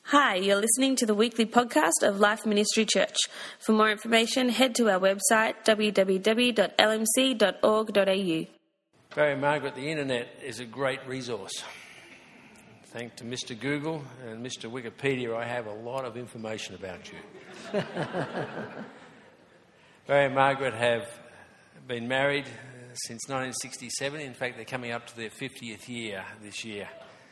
Hi, you're listening to the weekly podcast of Life Ministry Church. For more information, head to our website www.lmc.org.au. Barry Margaret, the internet is a great resource. Thanks to Mr. Google and Mr. Wikipedia, I have a lot of information about you. Barry and Margaret have been married since 1967. In fact, they're coming up to their 50th year this year.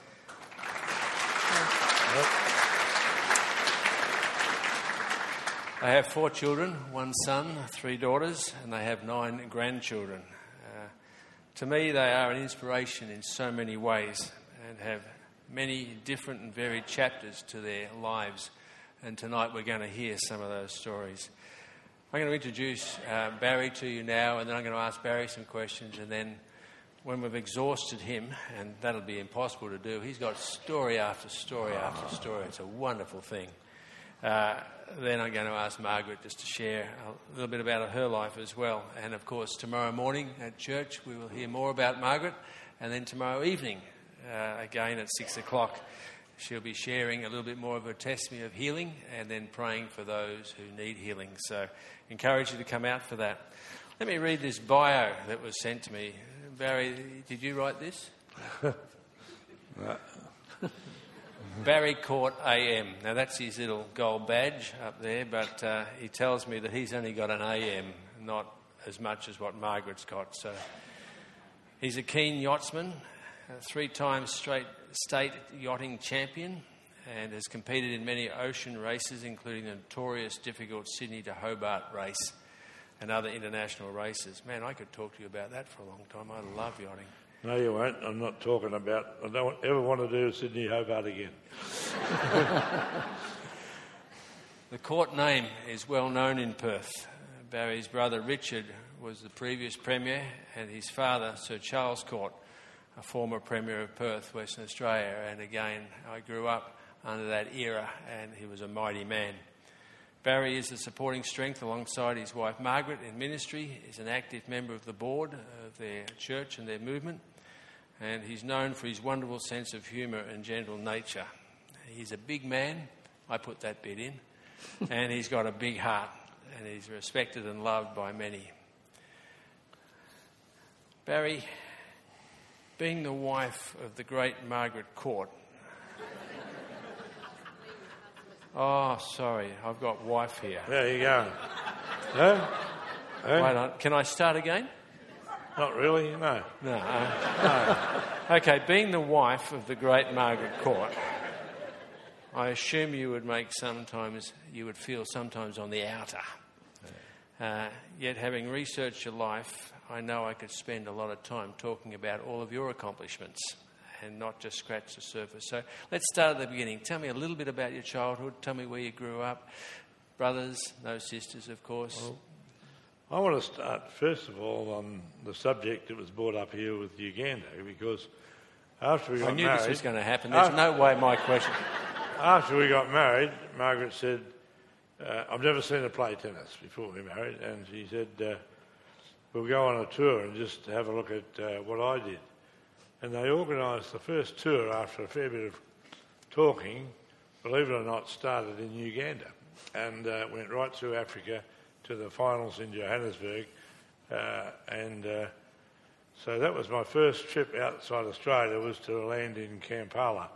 They have 4 children, 1 son, 3 daughters, and they have 9 grandchildren. To me, they are an inspiration in so many ways and have many different and varied chapters to their lives. And tonight we're going to hear some of those stories. I'm going to introduce Barry to you now, and then I'm going to ask Barry some questions, and then when we've exhausted him, and that'll be impossible to do, he's got story after story after story. It's a wonderful thing. Then I'm going to ask Margaret just to share a little bit about her life as well. And of course, tomorrow morning at church, we will hear more about Margaret. And then tomorrow evening, again at 6 o'clock, she'll be sharing a little bit more of her testimony of healing and then praying for those who need healing. So encourage you to come out for that. Let me read this bio that was sent to me. Barry, did you write this? Barry Court AM. Now that's his little gold badge up there, but he tells me that he's only got an AM, not as much as what Margaret's got. So he's a keen yachtsman, a 3-time straight state yachting champion, and has competed in many ocean races, including the notorious difficult Sydney to Hobart race and other international races. Man, I could talk to you about that for a long time. I love yachting. No, you won't. I'm not talking about... I don't ever want to do Sydney Hobart again. The court name is well known in Perth. Barry's brother Richard was the previous Premier, and his father, Sir Charles Court, a former Premier of Perth, Western Australia. And again, I grew up under that era, and he was a mighty man. Barry is the supporting strength alongside his wife Margaret in ministry. He's an active member of the board of their church and their movement, and he's known for his wonderful sense of humour and gentle nature. He's a big man, I put that bit in, and he's got a big heart, and he's respected and loved by many. Barry, being the wife of the great Margaret Court... Oh, sorry, I've got wife here. There you go. No? Wait on, can I start again? Not really, no. No. Okay, being the wife of the great Margaret Court, I assume you would feel sometimes on the outer. Yet having researched your life, I know I could spend a lot of time talking about all of your accomplishments and not just scratch the surface. So let's start at the beginning. Tell me a little bit about your childhood. Tell me where you grew up. Brothers, no sisters, of course. Well, I want to start, first of all, on the subject that was brought up here with Uganda, because after we got married... I knew this was going to happen. There's no way my question... After we got married, Margaret said, I've never seen her play tennis before we married, and she said, we'll go on a tour and just have a look at what I did. And they organised the first tour after a fair bit of talking, believe it or not, started in Uganda and went right through Africa to the finals in Johannesburg. So that was my first trip outside Australia, was to land in Kampala.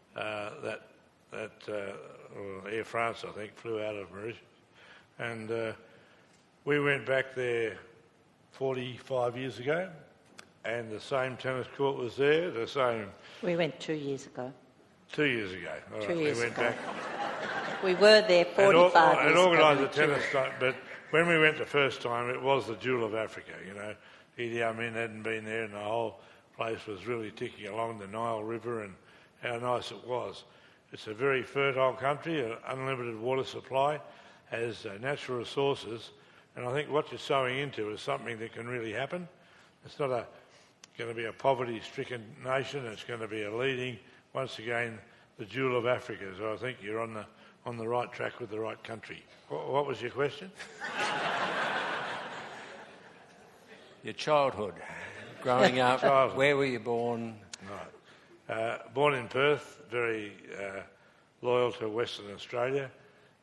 Air France, I think, flew out of Mauritius. And we went back there 45 years ago. And the same tennis court was there, the same... We went 2 years ago. 2 years ago. All 2 years ago. Back. We were there 45 years ago. And organised the tennis, but when we went the first time, it was the jewel of Africa, you know. Idi Amin hadn't been there, and the whole place was really ticking along the Nile River, and how nice it was. It's a very fertile country, an unlimited water supply, has natural resources, and I think what you're sowing into is something that can really happen. It's not going to be a poverty-stricken nation. It's going to be a leading, once again, the jewel of Africa. So I think you're on the right track with the right country. What was your question? Your childhood, growing up, where were you born? Right. Born in Perth, very loyal to Western Australia.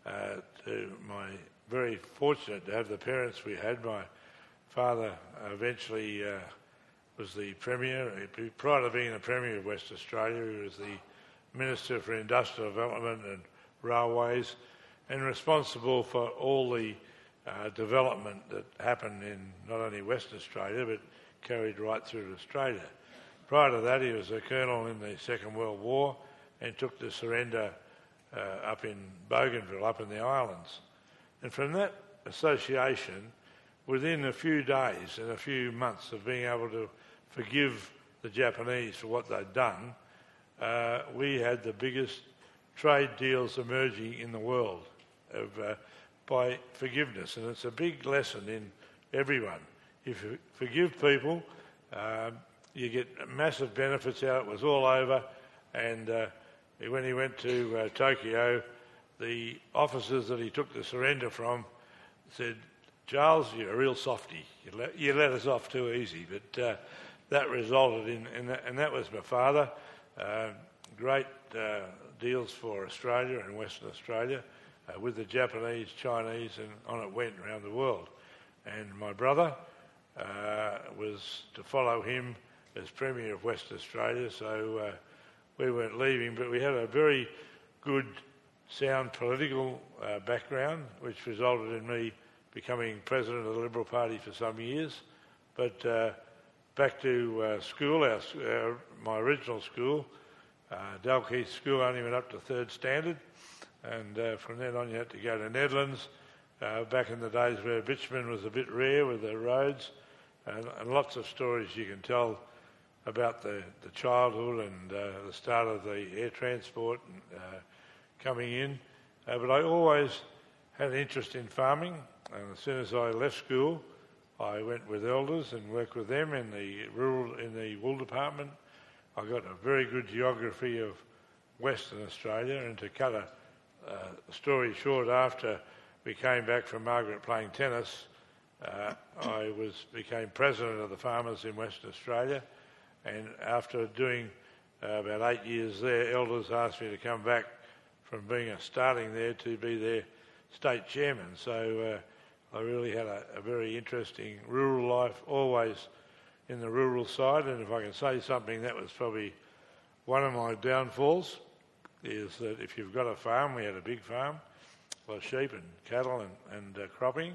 Very fortunate to have the parents we had. My father eventually was the Premier. Prior to being the Premier of West Australia, he was the Minister for Industrial Development and Railways, and responsible for all the development that happened in not only Western Australia but carried right through to Australia. Prior to that, he was a colonel in the Second World War and took the surrender up in Bougainville, up in the islands. And from that association, within a few days and a few months of being able to forgive the Japanese for what they'd done, we had the biggest trade deals emerging in the world by forgiveness. And it's a big lesson in everyone. If you forgive people, you get massive benefits out. It was all over. And when he went to Tokyo, the officers that he took the surrender from said, "Charles, you're a real softie. You let us off too easy." But that resulted in that, and that was my father. Great deals for Australia and Western Australia with the Japanese, Chinese, and on it went around the world. And my brother was to follow him as Premier of Western Australia, so we weren't leaving, but we had a very good, sound political background, which resulted in me becoming President of the Liberal Party for some years. But back to school, my original school, Dalkeith School, only went up to third standard, and from then on you had to go to Nedlands, back in the days where bitumen was a bit rare with the roads, and lots of stories you can tell about the childhood and the start of the air transport coming in. But I always had an interest in farming, and as soon as I left school, I went with elders and worked with them in the wool department. I got a very good geography of Western Australia, and to cut a story short, after we came back from Margaret playing tennis, I became president of the farmers in Western Australia, and after doing about 8 years there, elders asked me to come back from being starting there to be their state chairman. So I really had a very interesting rural life, always in the rural side. And if I can say something, that was probably one of my downfalls, is that if you've got a farm, we had a big farm, a lot of sheep and cattle and cropping.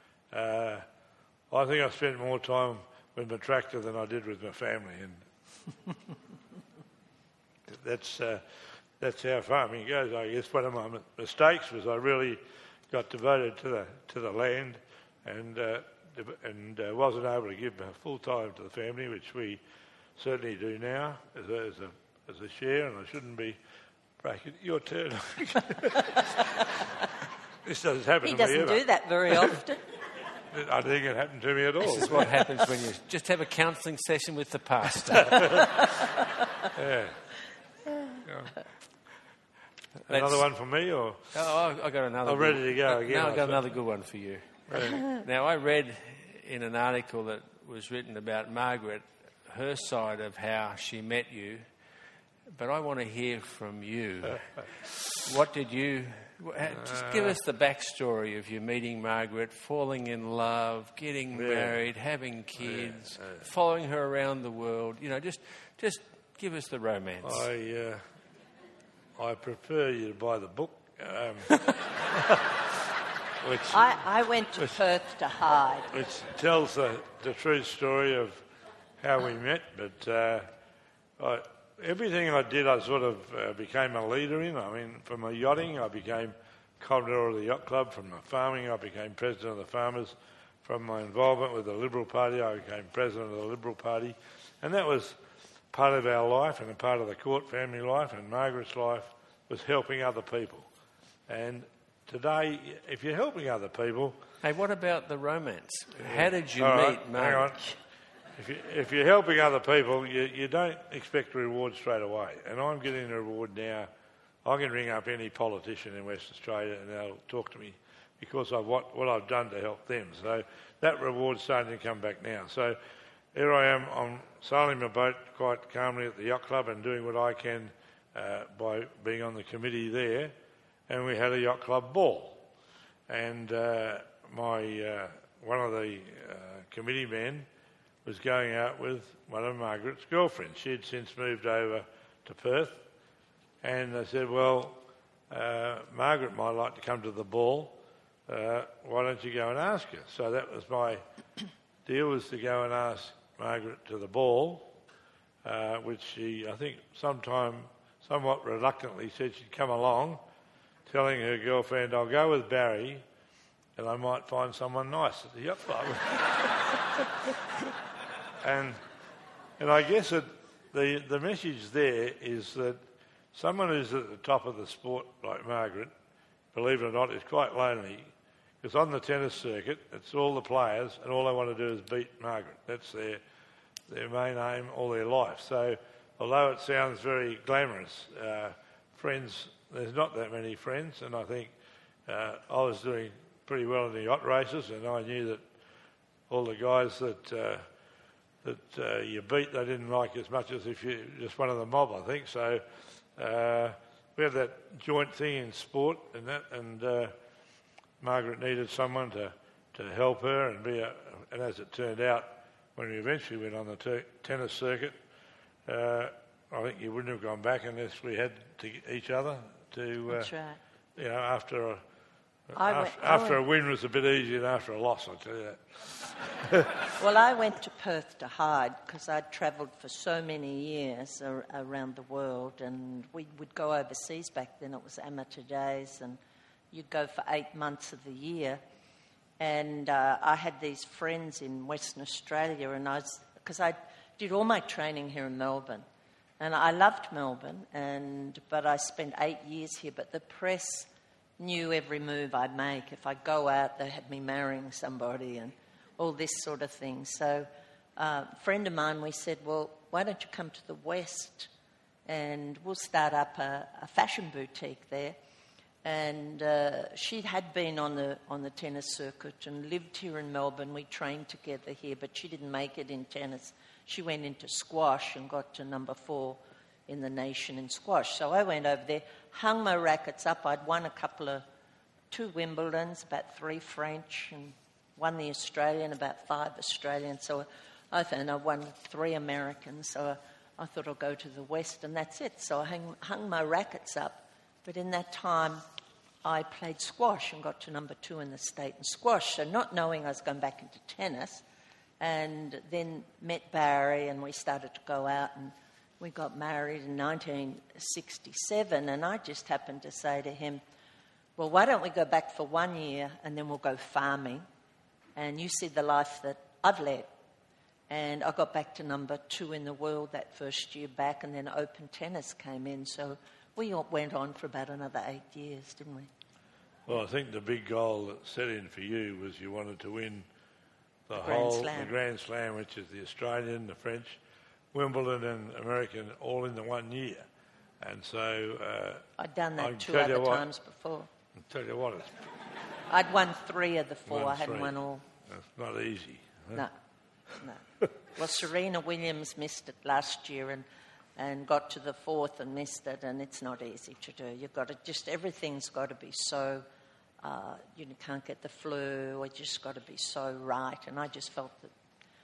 I think I spent more time with my tractor than I did with my family, and that's how farming goes. I guess one of my mistakes was I really got devoted to the land, and wasn't able to give full time to the family, which we certainly do now as a share. And I shouldn't be breaking your turn. This doesn't happen to me ever. He doesn't do that very often. I don't think it happened to me at all. This is what happens when you just have a counselling session with the pastor. Yeah. Another one for me, or? Oh, I got another. I'm ready to go again. No, I got another good one for you. Now, I read in an article that was written about Margaret, her side of how she met you, but I want to hear from you. What did you... Just give us the backstory of you meeting Margaret, falling in love, getting married, having kids, following her around the world. You know, just give us the romance. I prefer you to buy the book. I went to Perth to hide. Which tells the true story of how we met, but everything I did, I sort of became a leader in. I mean, from my yachting, I became Commodore of the Yacht Club. From my farming, I became President of the Farmers. From my involvement with the Liberal Party, I became President of the Liberal Party. And that was part of our life and a part of the Court family life, and Margaret's life was helping other people. And today, if you're helping other people... Hey, what about the romance? How did you meet Margaret? Hang on. If you're helping other people, you don't expect a reward straight away. And I'm getting a reward now. I can ring up any politician in Western Australia and they'll talk to me because of what I've done to help them. So that reward's starting to come back now. So here I am. I'm sailing my boat quite calmly at the yacht club and doing what I can by being on the committee there, and we had a yacht club ball. And one of the committee men was going out with one of Margaret's girlfriends. She had since moved over to Perth, and they said, well, Margaret might like to come to the ball. Why don't you go and ask her? So that was my deal, was to go and ask Margaret to the ball, which she, I think, somewhat reluctantly said she'd come along, telling her girlfriend, I'll go with Barry and I might find someone nice at the yacht club. and I guess the message there is that someone who's at the top of the sport like Margaret, believe it or not, is quite lonely, because on the tennis circuit, it's all the players and all they want to do is beat Margaret. That's their main aim all their life. So although it sounds very glamorous, friends, there's not that many friends, and I think I was doing pretty well in the yacht races, and I knew that all the guys that you beat, they didn't like as much as if you just one of the mob, I think. So we had that joint thing in sport, and Margaret needed someone to help her and and as it turned out, when we eventually went on the tennis circuit, I think you wouldn't have gone back unless we had each other to. That's right. You know, after a win was a bit easier than after a loss, I'll tell you that. Well, I went to Perth to hide because I'd travelled for so many years around the world, and we would go overseas back then. It was amateur days, and you'd go for 8 months of the year. And I had these friends in Western Australia, and because I did all my training here in Melbourne, and I loved Melbourne, but I spent 8 years here. But the press knew every move I'd make. If I go out, they had me marrying somebody and all this sort of thing. So a friend of mine, we said, well, why don't you come to the West and we'll start up a fashion boutique there. And she had been on the tennis circuit and lived here in Melbourne. We trained together here, but she didn't make it in tennis. She went into squash and got to number 4 in the nation in squash. So I went over there, hung my rackets up. I'd won 2 Wimbledons, about 3 French, and won the Australian, about 5 Australian. So I won 3 Americans. So I thought I'll go to the West, and that's it. So I hung my rackets up. But in that time, I played squash and got to number 2 in the state in squash. So not knowing I was going back into tennis, and then met Barry, and we started to go out, and we got married in 1967, and I just happened to say to him, well, why don't we go back for 1 year and then we'll go farming, and you see the life that I've led. And I got back to number 2 in the world that first year back, and then open tennis came in. So we went on for about another 8 years, didn't we? Well, I think the big goal that set in for you was you wanted to win the Grand Slam, which is the Australian, the French, Wimbledon and American all in the 1 year. And so I'd done that 2 other times before. I'll tell you what, I'd won 3 of the 4. I hadn't won all. That's not easy. Huh? No. Well, Serena Williams missed it last year and got to the 4th and missed it, and it's not easy to do. You've got to everything's got to be so. You can't get the flu. It just got to be so right. And I just felt that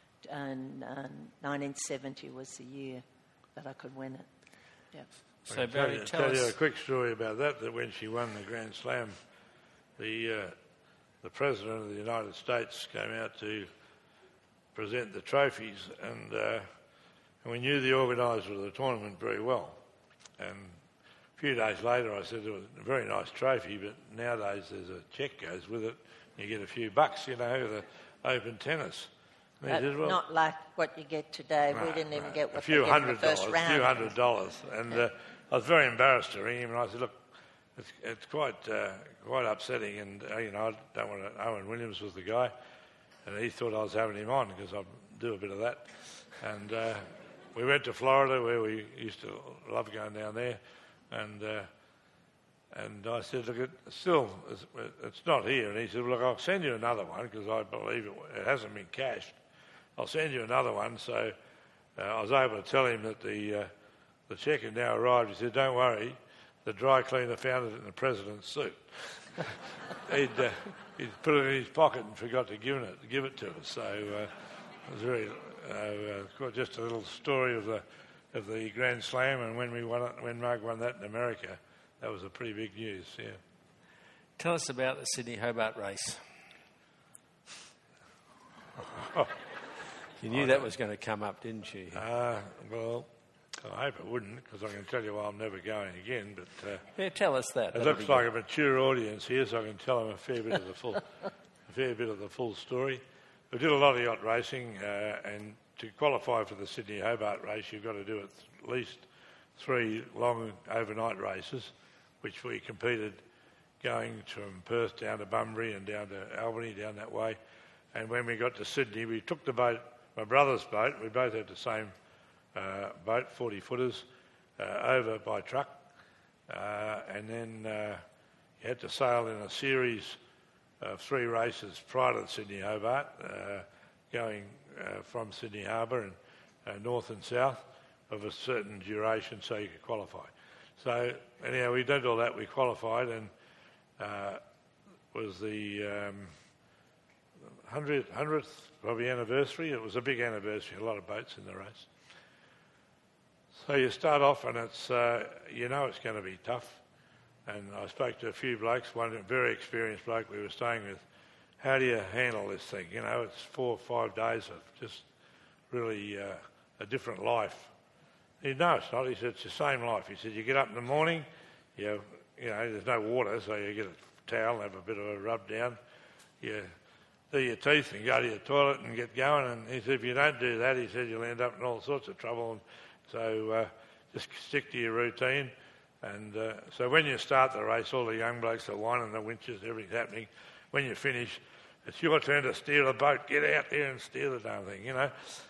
1970 was the year that I could win it. Yeah. So Barry, tell you a quick story about that when she won the Grand Slam, the President of the United States came out to present the trophies, and we knew the organiser of the tournament very well. And a few days later I said, it was a very nice trophy, but nowadays there's a cheque goes with it. You get a few bucks, the open tennis. Said, well, not like what you get today. We didn't even get what they get in the first round. A few $100. And I was very embarrassed to ring him, and I said, look, it's quite upsetting, and I don't want to. Owen Williams was the guy, and he thought I was having him on because I do a bit of that. And we went to Florida, where we used to love going down there, and I said, look, it's not here. And he said, well, look, I'll send you another one because I believe it hasn't been cashed. I'll send you another one. So I was able to tell him that the the cheque had now arrived. He said, "Don't worry, the dry cleaner found it in the president's suit." He'd put it in his pocket and forgot to give it to us. So it was very just a little story of the Grand Slam, and when Mark won that in America, that was a pretty big news. Yeah. Tell us about the Sydney Hobart race. You knew that was going to come up, didn't you? Well, I hope it wouldn't, because I can tell you why I'm never going again. But yeah, tell us that. It looks like a mature audience here, so I can tell them a fair bit of the full story. We did a lot of yacht racing, and to qualify for the Sydney Hobart race, you've got to do at least 3 long overnight races, which we competed going from Perth down to Bunbury and down to Albany, down that way. And when we got to Sydney, we took the boat, my brother's boat, we both had the same boat, 40-footers, over by truck. And then you had to sail in a series of 3 races prior to the Sydney Hobart, going from Sydney Harbour and north and south of a certain duration so you could qualify. So anyhow, we did all that, we qualified, and was the 100th probably anniversary. It was a big anniversary, a lot of boats in the race. So you start off and it's it's going to be tough. And I spoke to a few blokes, one very experienced bloke we were staying with. How do you handle this thing? You know, it's 4 or 5 days of just really a different life. He said, "No, it's not." He said, "It's the same life." He said, "You get up in the morning, there's no water, so you get a towel and have a bit of a rub down. You do your teeth and go to your toilet and get going." And he said, "If you don't do that," he said, "you'll end up in all sorts of trouble. And so just stick to your routine." And so when you start the race, all the young blokes are whining, the winches, everything's happening. When you finish, it's your turn to steer the boat. Get out there and steer the damn thing, you know.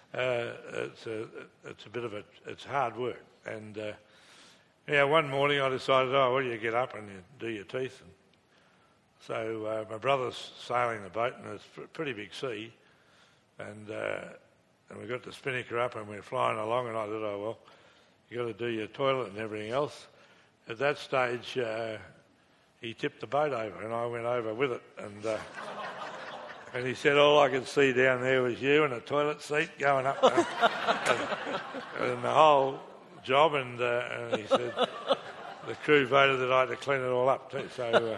It's hard work. And one morning I decided, you get up and you do your teeth. And so my brother's sailing the boat, and it's a pretty big sea. And we got the spinnaker up and we're flying along, and I thought, you got to do your toilet and everything else. At that stage, he tipped the boat over, and I went over with it. And he said, "All I could see down there was you and a toilet seat going up and the whole job." And he said the crew voted that I had to clean it all up too. So,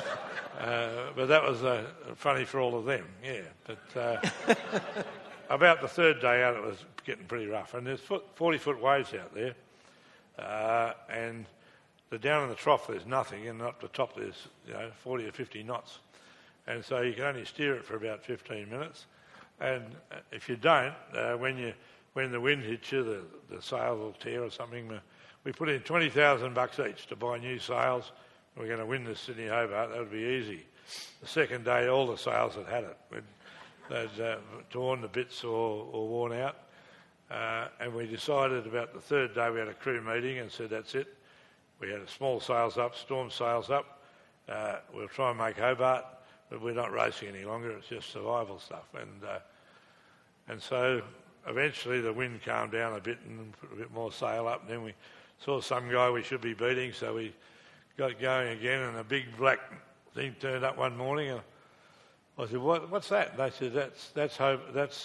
but that was funny for all of them, yeah. But about the 3rd day out, it was getting pretty rough, and there's 40-foot waves out there, and down in the trough there's nothing, and up the top there's 40 or 50 knots. And so you can only steer it for about 15 minutes. And if you don't, when the wind hits you, the sails will tear or something. We put in $20,000 each to buy new sails. We're going to win the Sydney Hobart. That would be easy. The second day, all the sails had it. They'd torn to bits or worn out. And we decided about the 3rd day, we had a crew meeting and said, that's it. We had small sails up, storm sails up. We'll try and make Hobart. But we're not racing any longer, it's just survival stuff. And so eventually the wind calmed down a bit and put a bit more sail up, and then we saw some guy we should be beating, so we got going again, and a big black thing turned up one morning, and I said, "What's that?" And they said, that's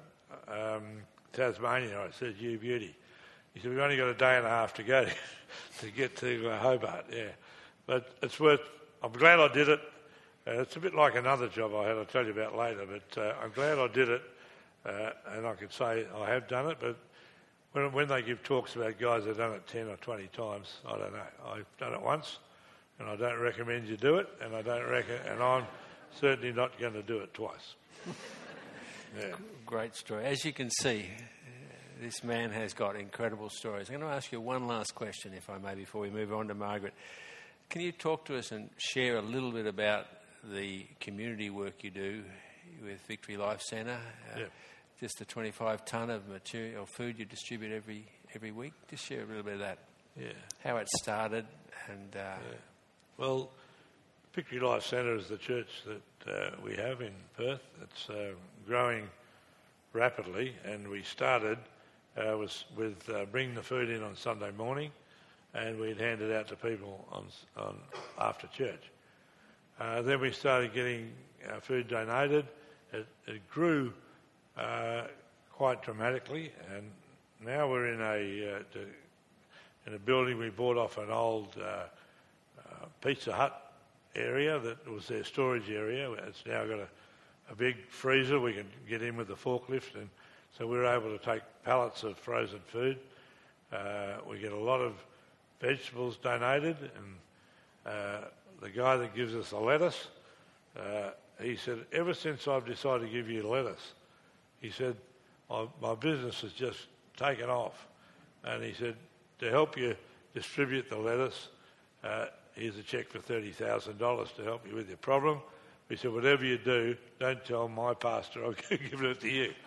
Tasmania. I said, "You beauty." He said, "We've only got a day and a half to go to get to Hobart, yeah. But I'm glad I did it. It's a bit like another job I had, I'll tell you about later, but I'm glad I did it, and I could say I have done it, but when they give talks about guys that have done it 10 or 20 times, I don't know. I've done it once, and I don't recommend you do it, and I'm certainly not going to do it twice. Yeah. Great story. As you can see, this man has got incredible stories. I'm going to ask you one last question, if I may, before we move on to Margaret. Can you talk to us and share a little bit about the community work you do with Victory Life Centre? Just the 25 tonne of material, food you distribute every week. Just share a little bit of that. Yeah. How it started and... Well, Victory Life Centre is the church that we have in Perth. It's growing rapidly, and we started was with bringing the food in on Sunday morning, and we'd hand it out to people on after church. Then we started getting food donated. It grew quite dramatically, and now we're in a building we bought off an old Pizza Hut area that was their storage area. It's now got a big freezer we can get in with the forklift, and so we're able to take pallets of frozen food. We get a lot of vegetables donated, and the guy that gives us the lettuce, he said, ever since I've decided to give you lettuce, he said, my business has just taken off. And he said, to help you distribute the lettuce, here's a cheque for $30,000 to help you with your problem. He said, whatever you do, don't tell my pastor, I'll give it to you.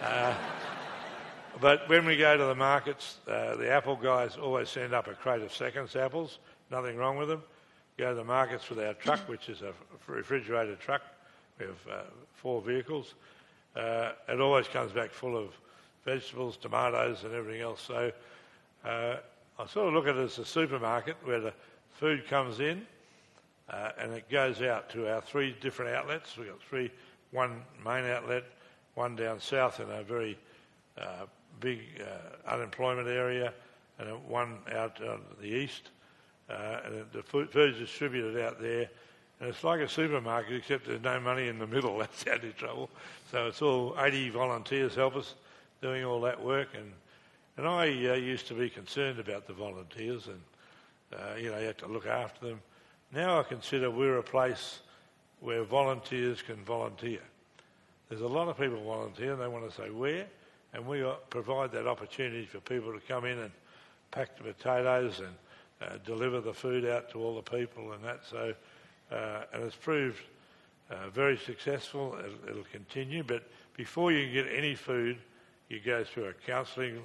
But when we go to the markets, the apple guys always send up a crate of Seconds apples, nothing wrong with them. Go to the markets with our truck, which is a refrigerated truck. We have 4 vehicles. It always comes back full of vegetables, tomatoes and everything else. So I sort of look at it as a supermarket where the food comes in and it goes out to our 3 different outlets. We've got one main outlet, one down south in a very big unemployment area, and one out on the east. And the food's distributed out there. And it's like a supermarket, except there's no money in the middle. That's out of trouble. So it's all 80 volunteers help us doing all that work. And I used to be concerned about the volunteers and, you have to look after them. Now I consider we're a place where volunteers can volunteer. There's a lot of people volunteer and they want to say where, and we provide that opportunity for people to come in and pack the potatoes and deliver the food out to all the people and that. So, and it's proved very successful. It'll continue, but before you can get any food, you go through a counselling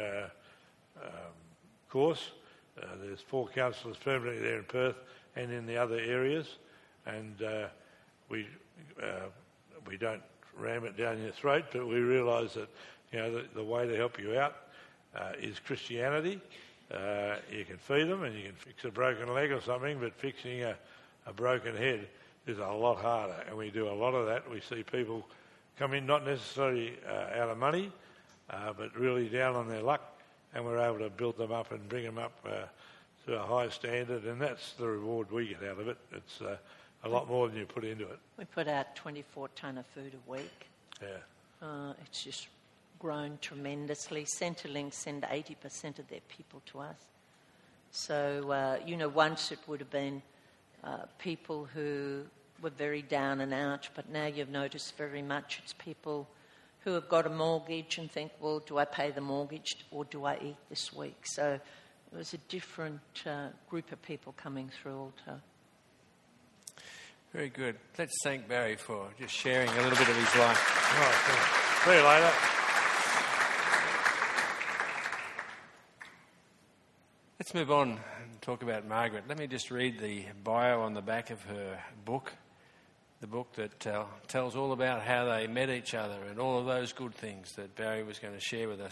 course. There's 4 counsellors permanently there in Perth and in the other areas, and we don't ram it down your throat, but we realise that the way to help you out is Christianity. You can feed them and you can fix a broken leg or something, but fixing a broken head is a lot harder, and we do a lot of that. We see people come in not necessarily out of money, but really down on their luck, and we're able to build them up and bring them up to a high standard, and that's the reward we get out of it. It's a lot more than you put into it. We put out 24 tonne of food a week. Yeah. It's just grown tremendously. Centrelink send 80% of their people to us. So, once it would have been people who were very down and out, but now you've noticed very much it's people who have got a mortgage and think, well, do I pay the mortgage or do I eat this week? So it was a different group of people coming through Alto. Very good. Let's thank Barry for just sharing a little bit of his life. Right, see you later. Let's move on and talk about Margaret. Let me just read the bio on the back of her book, the book that tells all about how they met each other and all of those good things that Barry was going to share with us.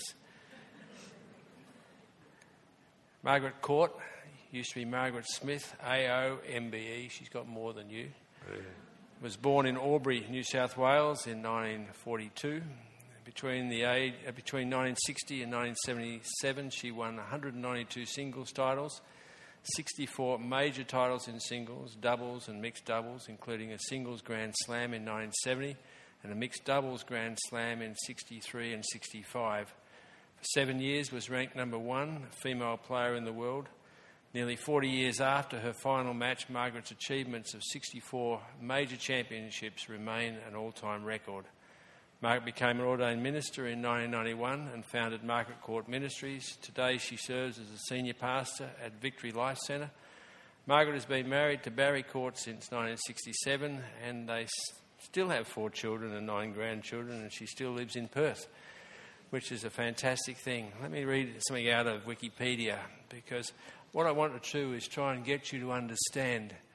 Margaret Court, used to be Margaret Smith, AOMBE, she's got more than you. Yeah. Was born in Albury, New South Wales in 1942. Between 1960 and 1977, she won 192 singles titles, 64 major titles in singles, doubles and mixed doubles, including a singles Grand Slam in 1970 and a mixed doubles Grand Slam in 63 and 65. For 7 years was ranked number 1 female player in the world. Nearly 40 years after her final match, Margaret's achievements of 64 major championships remain an all-time record. Margaret became an ordained minister in 1991 and founded Margaret Court Ministries. Today she serves as a senior pastor at Victory Life Centre. Margaret has been married to Barry Court since 1967, and they still have 4 children and 9 grandchildren, and she still lives in Perth, which is a fantastic thing. Let me read something out of Wikipedia, because what I want to do is try and get you to understand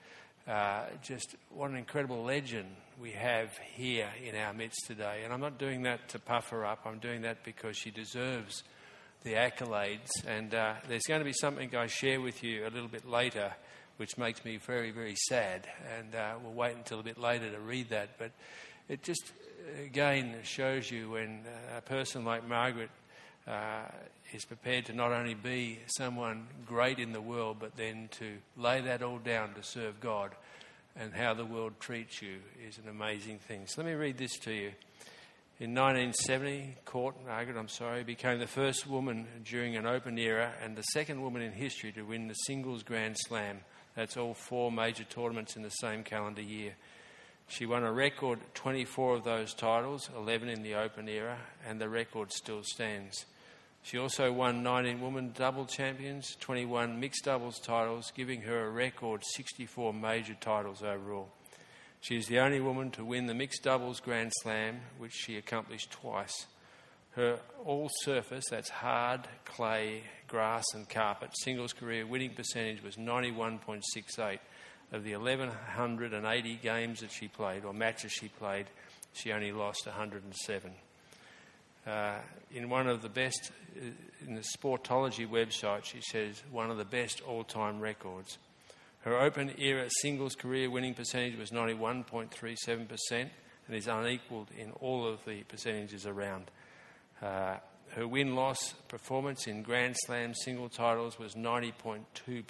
just what an incredible legend we have here in our midst today. And I'm not doing that to puff her up. I'm doing that because she deserves the accolades. And there's going to be something I share with you a little bit later which makes me very, very sad. And we'll wait until a bit later to read that. But it just, again, shows you when a person like Margaret is prepared to not only be someone great in the world, but then to lay that all down to serve God, and how the world treats you is an amazing thing. So let me read this to you. In 1970, Margaret became the first woman during an open era and the second woman in history to win the singles Grand Slam. That's all 4 major tournaments in the same calendar year. She won a record 24 of those titles, 11 in the open era, and the record still stands. She also won 19 women double champions, 21 mixed doubles titles, giving her a record 64 major titles overall. She is the only woman to win the mixed doubles Grand Slam, which she accomplished twice. Her all-surface, that's hard, clay, grass and carpet, singles career winning percentage was 91.68. Of the 1,180 games that she played, or matches she played, she only lost 107. In one of the best, in the Sportology website, she says one of the best all-time records. Her open era singles career winning percentage was 91.37% and is unequalled in all of the percentages around. Her win-loss performance in Grand Slam single titles was 90.2%.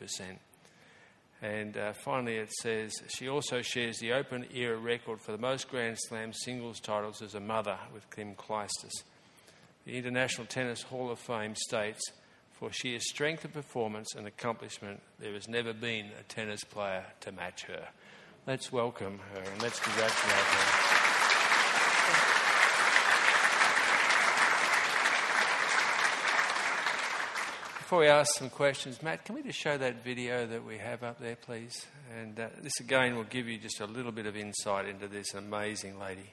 And finally it says she also shares the open era record for the most Grand Slam singles titles as a mother with Kim Clijsters. The International Tennis Hall of Fame states, "For sheer strength of performance and accomplishment, there has never been a tennis player to match her." Let's welcome her and let's congratulate her. Before we ask some questions, Matt, can we just show that video that we have up there, please? And this again will give you just a little bit of insight into this amazing lady.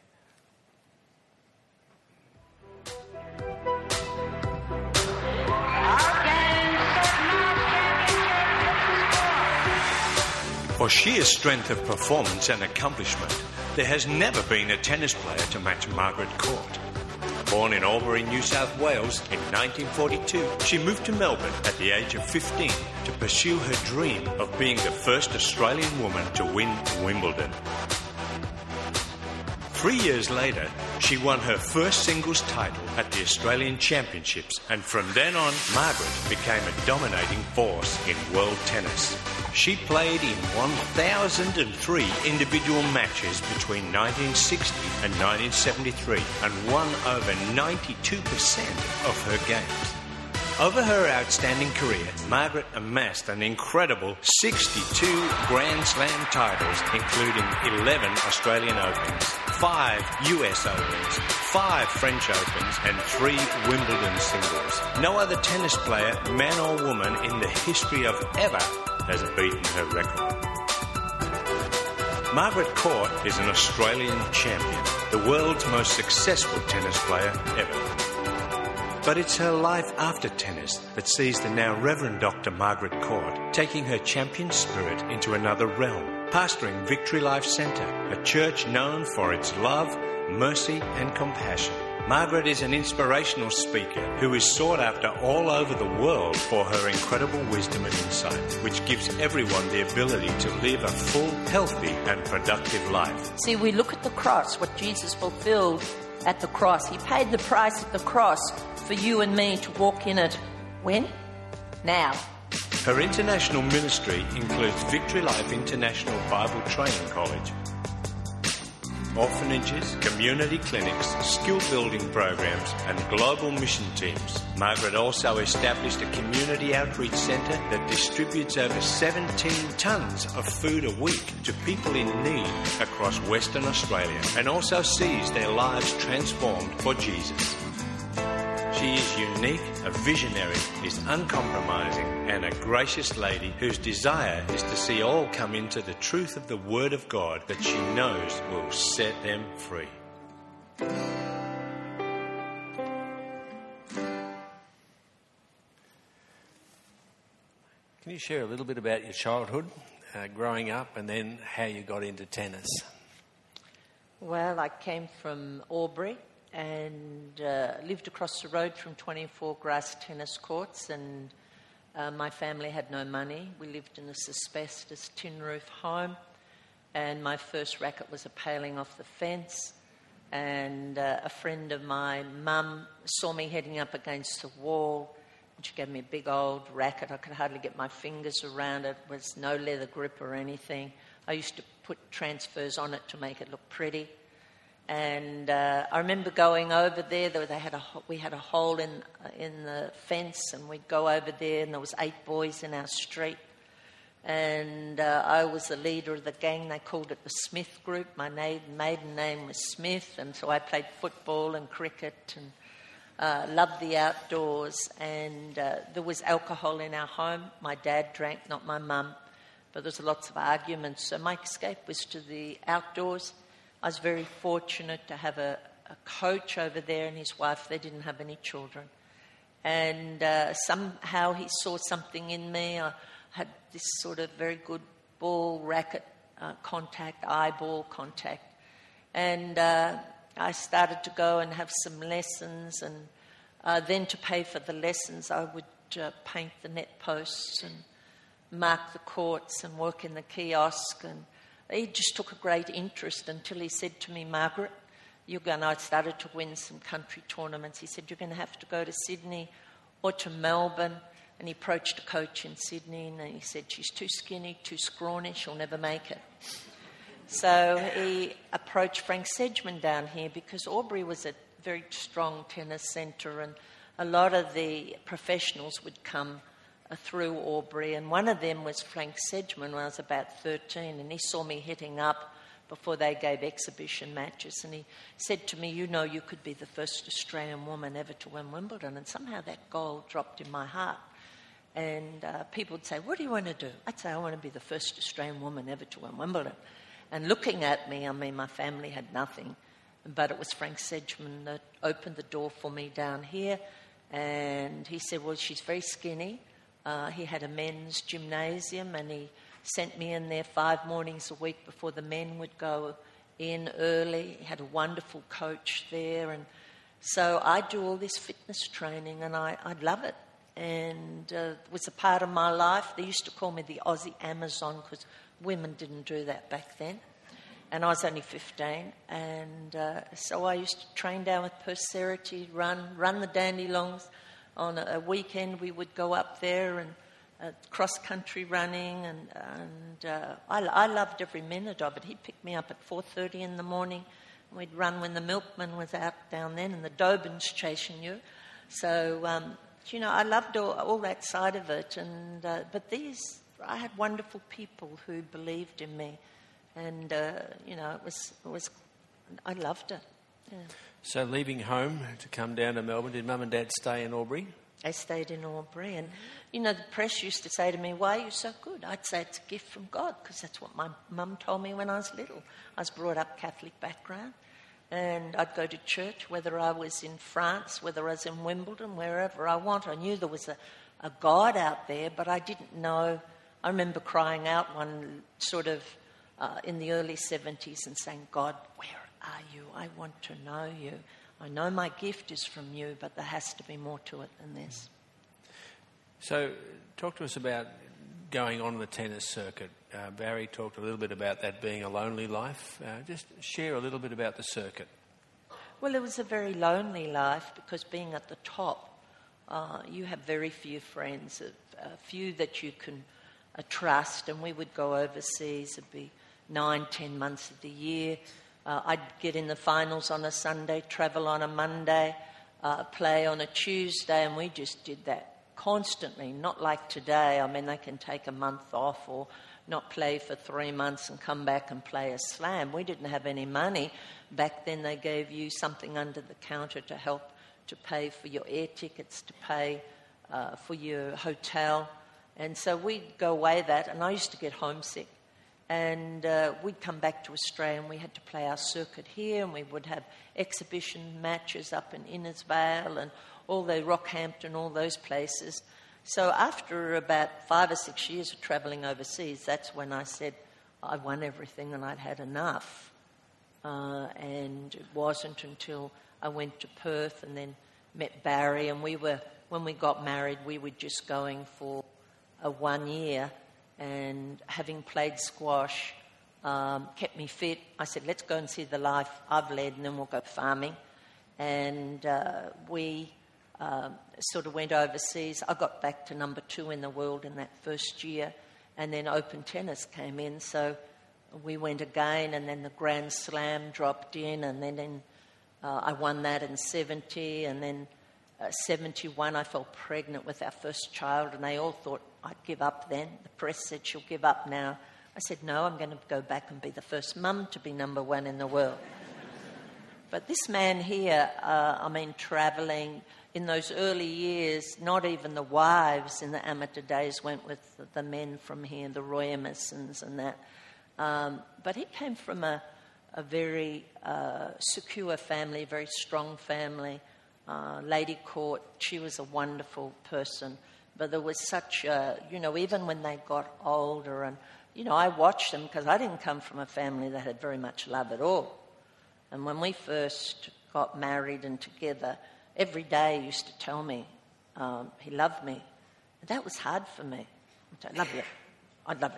For sheer strength of performance and accomplishment, there has never been a tennis player to match Margaret Court. Born in Albury, New South Wales in 1942, she moved to Melbourne at the age of 15 to pursue her dream of being the first Australian woman to win Wimbledon. 3 years later, she won her first singles title at the Australian Championships, and from then on, Margaret became a dominating force in world tennis. She played in 1,003 individual matches between 1960 and 1973 and won over 92% of her games. Over her outstanding career, Margaret amassed an incredible 62 Grand Slam titles, including 11 Australian Opens, 5 US Opens, 5 French Opens, and 3 Wimbledon singles. No other tennis player, man or woman, in the history of ever has beaten her record. Margaret Court is an Australian champion, the world's most successful tennis player ever. But it's her life after tennis that sees the now Reverend Dr. Margaret Court taking her champion spirit into another realm, pastoring Victory Life Centre, a church known for its love, mercy and compassion. Margaret is an inspirational speaker who is sought after all over the world for her incredible wisdom and insight, which gives everyone the ability to live a full, healthy and productive life. See, we look at the cross, what Jesus fulfilled at the cross. He paid the price at the cross for you and me to walk in it. When? Now. Her international ministry includes Victory Life International Bible Training College, orphanages, community clinics, skill building programs and global mission teams. Margaret also established a community outreach centre that distributes over 17 tonnes of food a week to people in need across Western Australia and also sees their lives transformed for Jesus. She is unique, a visionary, is uncompromising and a gracious lady whose desire is to see all come into the truth of the Word of God that she knows will set them free. Can you share a little bit about your childhood? growing up and then how you got into tennis. Well, I came from Albury and lived across the road from 24 grass tennis courts, and my family had no money. We lived in this asbestos tin roof home, and my first racket was a paling off the fence, and a friend of my mum saw me heading up against the wall, and she gave me a big old racket. I could hardly get my fingers around it. It was no leather grip or anything. I used to put transfers on it to make it look pretty. And I remember going over there. We had a hole in the fence, and we'd go over there, and there was 8 boys in our street. And I was the leader of the gang. They called it the Smith Group. My maiden name was Smith, and so I played football and cricket and loved the outdoors. And there was alcohol in our home. My dad drank, not my mum, but there was lots of arguments. So my escape was to the outdoors. I was very fortunate to have a coach over there and his wife. They didn't have any children. And somehow he saw something in me. I had this sort of very good ball racket contact, eyeball contact. And I started to go and have some lessons. And then to pay for the lessons, I would paint the net posts and mark the courts and work in the kiosk. And he just took a great interest until he said to me, Margaret, I started to win some country tournaments. He said, you're going to have to go to Sydney or to Melbourne. And he approached a coach in Sydney, and he said, she's too skinny, too scrawny, she'll never make it. So he approached Frank Sedgman down here, because Albury was a very strong tennis centre, and a lot of the professionals would come through Albury, and one of them was Frank Sedgman when I was about 13, and he saw me hitting up before they gave exhibition matches, and he said to me, you could be the first Australian woman ever to win Wimbledon. And somehow that goal dropped in my heart. And people would say, what do you want to do? I'd say, I want to be the first Australian woman ever to win Wimbledon. And looking at me, my family had nothing, but it was Frank Sedgman that opened the door for me down here. And he said, well, she's very skinny. He had a men's gymnasium, and he sent me in there 5 mornings a week before the men would go in early. He had a wonderful coach there. And so I do all this fitness training, and I love it. And it was a part of my life. They used to call me the Aussie Amazon, because women didn't do that back then. And I was only 15. And so I used to train down with Perserity, run the Dandelions. On a weekend, we would go up there and cross-country running, and I loved every minute of it. He'd pick me up at 4:30 in the morning, and we'd run when the milkman was out down then, and the Dobins chasing you. So, I loved all that side of it. And but I had wonderful people who believed in me, and it was I loved it. Yeah. So leaving home to come down to Melbourne, did Mum and Dad stay in Albury? They stayed in Albury. And, the press used to say to me, why are you so good? I'd say it's a gift from God, because that's what my mum told me when I was little. I was brought up Catholic background, and I'd go to church, whether I was in France, whether I was in Wimbledon, wherever I want. I knew there was a God out there, but I didn't know. I remember crying out one sort of in the early 70s and saying, God, where are you? I want to know you. I know my gift is from you, but there has to be more to it than this. So talk to us about going on the tennis circuit. Barry talked a little bit about that being a lonely life. Just share a little bit about the circuit. Well, it was a very lonely life, because being at the top, you have very few friends, a few that you can trust, and we would go overseas. It'd be 9-10 months of the year. I'd get in the finals on a Sunday, travel on a Monday, play on a Tuesday, and we just did that constantly. Not like today. They can take a month off or not play for 3 months and come back and play a slam. We didn't have any money. Back then they gave you something under the counter to help to pay for your air tickets, to pay for your hotel. And so we'd go away that, and I used to get homesick. And we'd come back to Australia, and we had to play our circuit here, and we would have exhibition matches up in Innisfail and all the Rockhampton, all those places. So after about 5 or 6 years of travelling overseas, that's when I said I won everything and I'd had enough. And it wasn't until I went to Perth and then met Barry, and when we got married, we were just going for 1 year, and having played squash kept me fit. I said, let's go and see the life I've led, and then we'll go farming. And we sort of went overseas. I got back to number 2 in the world in that first year, and then Open tennis came in, so we went again, and then the Grand Slam dropped in, and then I won that in 70, and then 71 I fell pregnant with our first child, and they all thought I'd give up then. The press said, she'll give up now. I said, no, I'm going to go back and be the first mum to be number 1 in the world. But this man here, travelling, in those early years, not even the wives in the amateur days went with the men from here, the Roy Emersons and that. But he came from a very secure family, very strong family. Lady Court, she was a wonderful person. But there was such even when they got older, and, I watched them because I didn't come from a family that had very much love at all. And when we first got married and together, every day he used to tell me he loved me. And that was hard for me. I love you. I love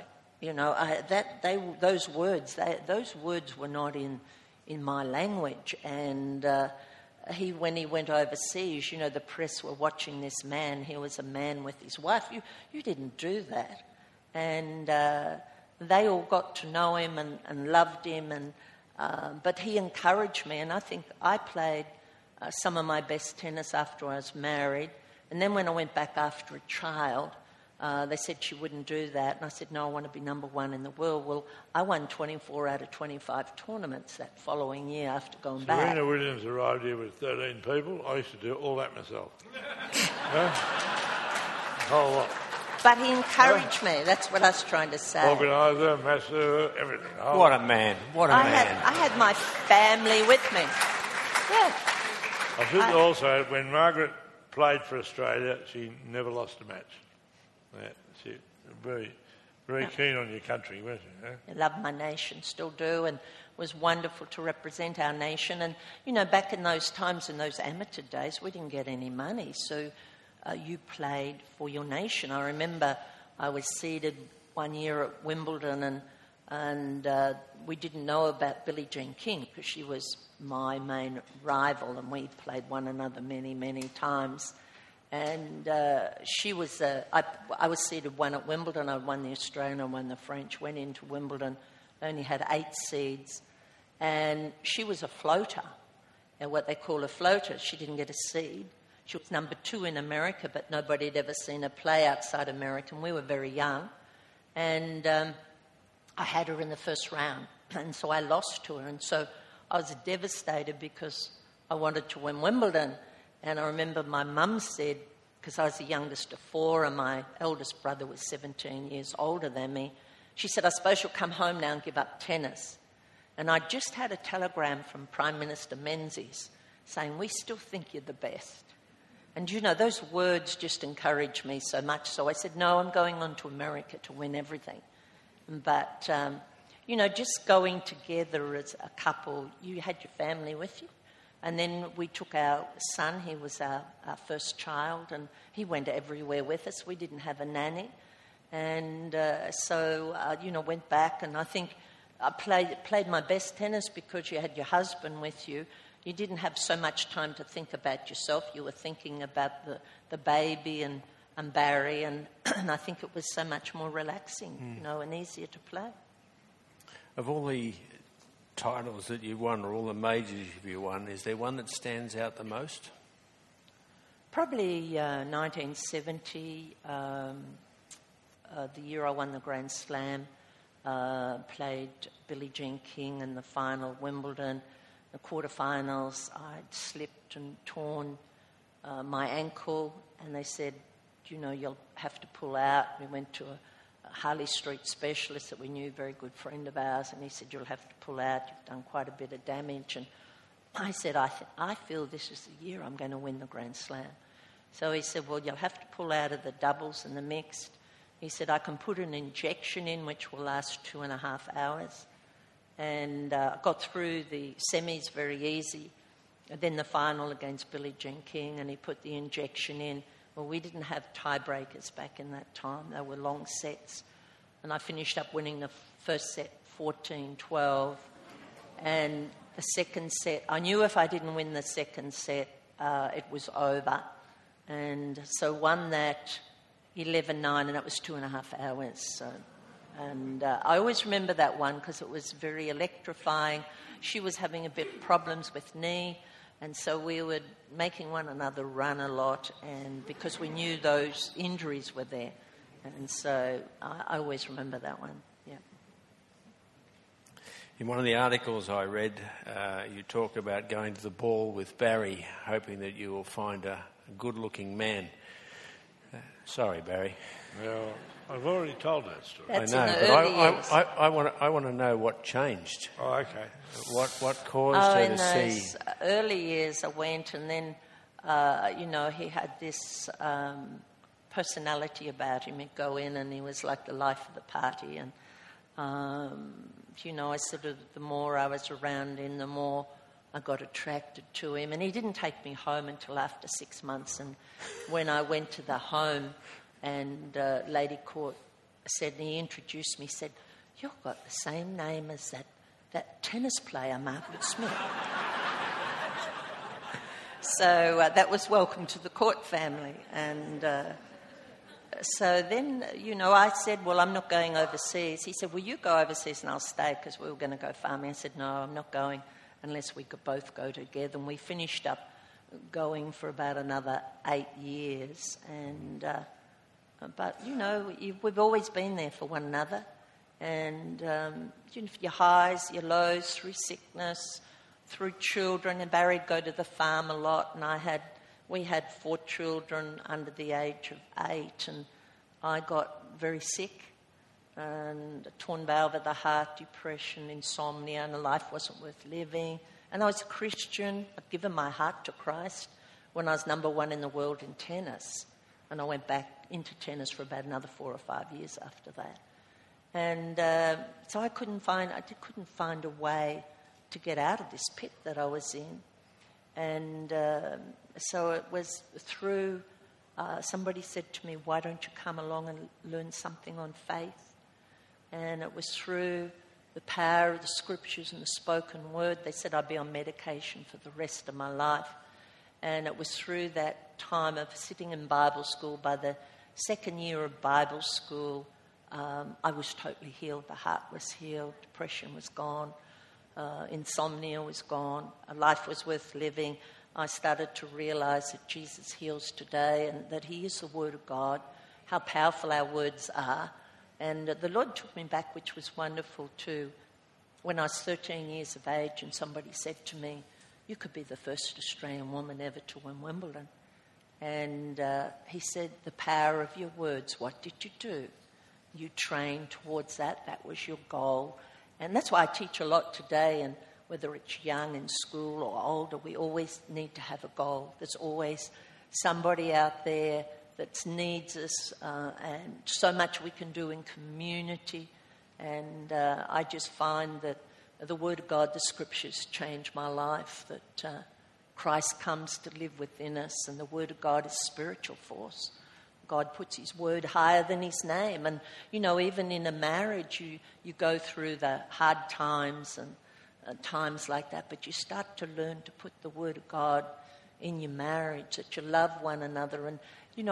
you. Those words were not in my language. And when he went overseas, the press were watching this man. He was a man with his wife. You didn't do that. And they all got to know him and loved him. But he encouraged me, and I think I played some of my best tennis after I was married. And then when I went back after a child, they said she wouldn't do that. And I said, no, I want to be number 1 in the world. Well, I won 24 out of 25 tournaments that following year after going back. Serena Williams arrived here with 13 people. I used to do all that myself. A whole lot. But he encouraged me. That's what I was trying to say. Organiser, masseur, everything. What a man. What a man. I had my family with me. Yeah. I should also add, when Margaret played for Australia, she never lost a match. Yeah, she was very, very keen on your country, wasn't she? I love my nation, still do, and it was wonderful to represent our nation. And, back in those times, in those amateur days, we didn't get any money, so you played for your nation. I remember I was seeded 1 year at Wimbledon, and we didn't know about Billie Jean King because she was my main rival, and we played one another many, many times. And she was, I was seeded 1 at Wimbledon. I won the Australian, I won the French, went into Wimbledon. I only had 8 seeds. And she was a floater, what they call a floater. She didn't get a seed. She was number 2 in America, but nobody had ever seen her play outside America. And we were very young. And I had her in the first round. And so I lost to her. And so I was devastated because I wanted to win Wimbledon. And I remember my mum said, because I was the youngest of 4 and my eldest brother was 17 years older than me, she said, I suppose you'll come home now and give up tennis. And I just had a telegram from Prime Minister Menzies saying, we still think you're the best. And, those words just encouraged me so much. So I said, no, I'm going on to America to win everything. But, just going together as a couple, you had your family with you. And then we took our son. He was our first child, and he went everywhere with us. We didn't have a nanny. And went back, and I think I played my best tennis because you had your husband with you. You didn't have so much time to think about yourself. You were thinking about the baby and Barry, and I think it was so much more relaxing, and easier to play. Of all the titles that you've won, or all the majors you've won, is there one that stands out the most? Probably 1970, the year I won the Grand Slam, played Billie Jean King in the final at Wimbledon. The quarterfinals, I'd slipped and torn my ankle, and they said, you'll have to pull out. We went to a Harley Street specialist that we knew, a very good friend of ours, and he said, you'll have to pull out. You've done quite a bit of damage. And I said, I feel this is the year I'm going to win the Grand Slam. So he said, well, you'll have to pull out of the doubles and the mixed. He said, I can put an injection in which will last 2.5 hours. And I got through the semis very easy. And then the final against Billie Jean King, and he put the injection in. Well, we didn't have tiebreakers back in that time. They were long sets. And I finished up winning the first set 14-12. And the second set, I knew if I didn't win the second set, it was over. And so won that 11-9, and it was 2.5 hours. So, and I always remember that one because it was very electrifying. She was having a bit of problems with knee, and so we were making one another run a lot, and because we knew those injuries were there. And so I always remember that one, yeah. In one of the articles I read, you talk about going to the ball with Barry, hoping that you will find a good-looking man. Sorry, Barry. Well, I've already told that story. That's I know, in the early years. I want to know what changed. Oh, okay. What caused her in to those see? early years I went, and then, he had this personality about him. He'd go in and he was like the life of the party. And, I sort of, the more I was around him, the more I got attracted to him. And he didn't take me home until after 6 months. And when I went to the home, and Lady Court said, and he introduced me, said, you've got the same name as that tennis player, Margaret Smith. So that was welcome to the Court family. And so then, I said, well, I'm not going overseas. He said, well, you go overseas and I'll stay, because we were going to go farming. I said, no, I'm not going unless we could both go together. And we finished up going for about another 8 years. And but, we've always been there for one another. And your highs, your lows, through sickness, through children. And Barry'd go to the farm a lot, and we had 4 children under the age of 8, and I got very sick, and a torn valve of the heart, depression, insomnia, and life wasn't worth living. And I was a Christian. I'd given my heart to Christ when I was number 1 in the world in tennis. And I went back into tennis for about another 4 or 5 years after that. And so I couldn't find a way to get out of this pit that I was in. And so it was through, somebody said to me, why don't you come along and learn something on faith? And it was through the power of the scriptures and the spoken word. They said I'd be on medication for the rest of my life. And it was through that time of sitting in Bible school. By the second year of Bible school, I was totally healed. The heart was healed. Depression was gone. Insomnia was gone. Life was worth living. I started to realize that Jesus heals today, and that he is the Word of God, how powerful our words are. And the Lord took me back, which was wonderful too, when I was 13 years of age, and somebody said to me, you could be the first Australian woman ever to win Wimbledon. And he said, the power of your words, what did you do? You trained towards that. That was your goal. And that's why I teach a lot today, and whether it's young in school or older, we always need to have a goal. There's always somebody out there that needs us, and so much we can do in community. And I just find that the Word of God, the Scriptures, change my life, that Christ comes to live within us, and the Word of God is spiritual force. God puts his word higher than his name. And, even in a marriage, you go through the hard times and times like that, but you start to learn to put the word of God in your marriage, that you love one another. And,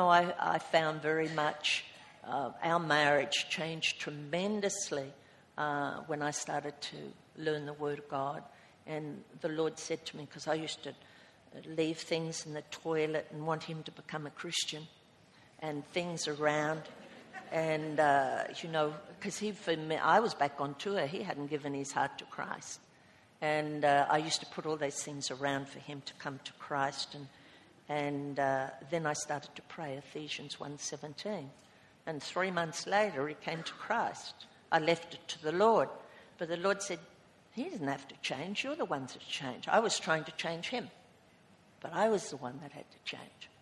I found very much our marriage changed tremendously when I started to learn the word of God. And the Lord said to me, because I used to leave things in the toilet and want him to become a Christian, and things around, and because I was back on tour. He hadn't given his heart to Christ, and I used to put all those things around for him to come to Christ, and then I started to pray Ephesians 1:17, and 3 months later he came to Christ. I left it to the Lord, but the Lord said, he doesn't have to change. You're the ones that change. I was trying to change him, but I was the one that had to change.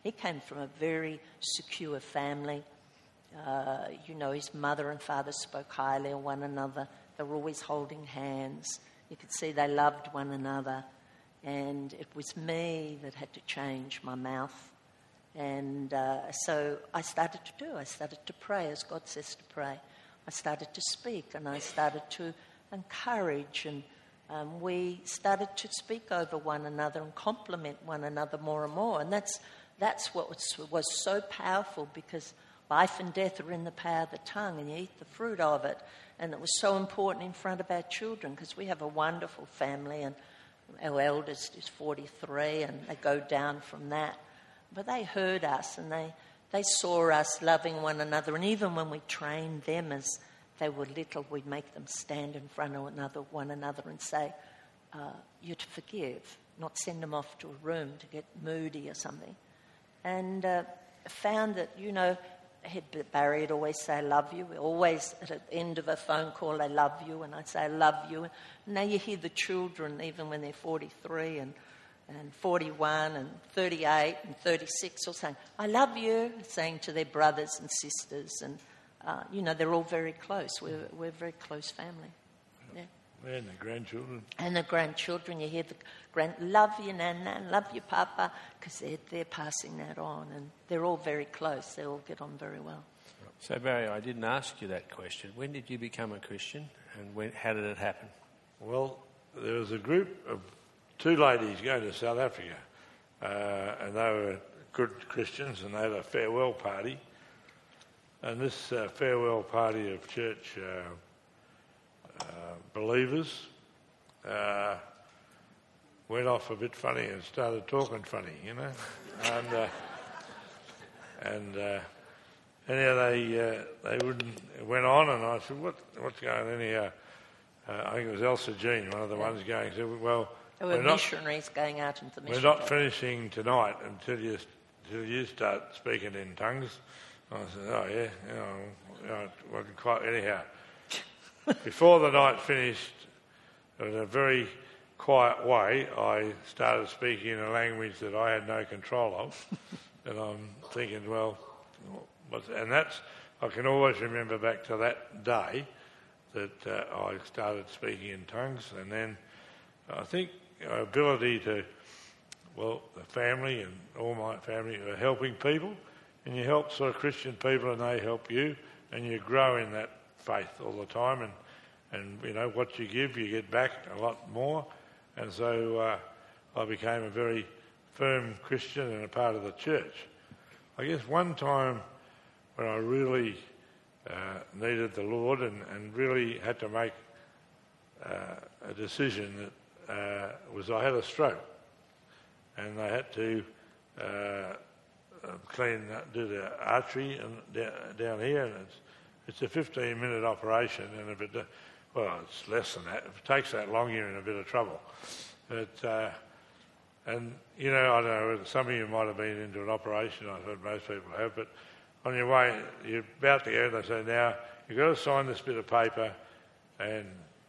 He came from a very secure family. His mother and father spoke highly of one another. They were always holding hands. You could see they loved one another. And it was me that had to change my mouth. And so I started to pray as God says to pray. I started to speak and I started to encourage, and we started to speak over one another and compliment one another more and more. And that's what was so powerful, because life and death are in the power of the tongue, and you eat the fruit of it. And it was so important in front of our children, because we have a wonderful family, and our eldest is 43, and they go down from that. But they heard us, and they saw us loving one another. And even when we trained them as they were little, we'd make them stand in front of one another and say, you're to forgive, not send them off to a room to get moody or something. And found that, Barry would always say, I love you. Always at the end of a phone call, I love you. And I'd say, I love you. And now you hear the children, even when they're 43 and 41 and 38 and 36, all saying, I love you, saying to their brothers and sisters. And, they're all very close. We're a very close family. Yeah. And the grandchildren. And the grandchildren, you hear love you, Nana, love you, Papa, because they're passing that on. And they're all very close. They all get on very well. So, Barry, I didn't ask you that question. When did you become a Christian, and how did it happen? Well, there was a group of 2 ladies going to South Africa, and they were good Christians, and they had a farewell party. And this farewell party of church believers went off a bit funny and started talking funny, and anyhow they went on, and I said, what's going on anyhow? I think it was Elsa Jean, one of the ones going. Said, well, there were missionaries going out into the mission. We're not finishing tonight until you start speaking in tongues. I said, oh yeah, it wasn't quite. Anyhow, before the night finished, in a very quiet way, I started speaking in a language that I had no control of. And I'm thinking, I can always remember back to that day that I started speaking in tongues. And then I think our ability to, the family and all my family are helping people, and you help sort of Christian people and they help you, and you grow in that faith all the time, and what you give, you get back a lot more. And so I became a very firm Christian and a part of the church. I guess one time when I really needed the Lord and really had to make a decision that I had a stroke, and they had to do the artery and down here, and it's a 15-minute operation, and if it's less than that. If it takes that long, you're in a bit of trouble. But I don't know, some of you might have been into an operation. I've heard most people have, but on your way, you're about to go, and they say, now you've got to sign this bit of paper, and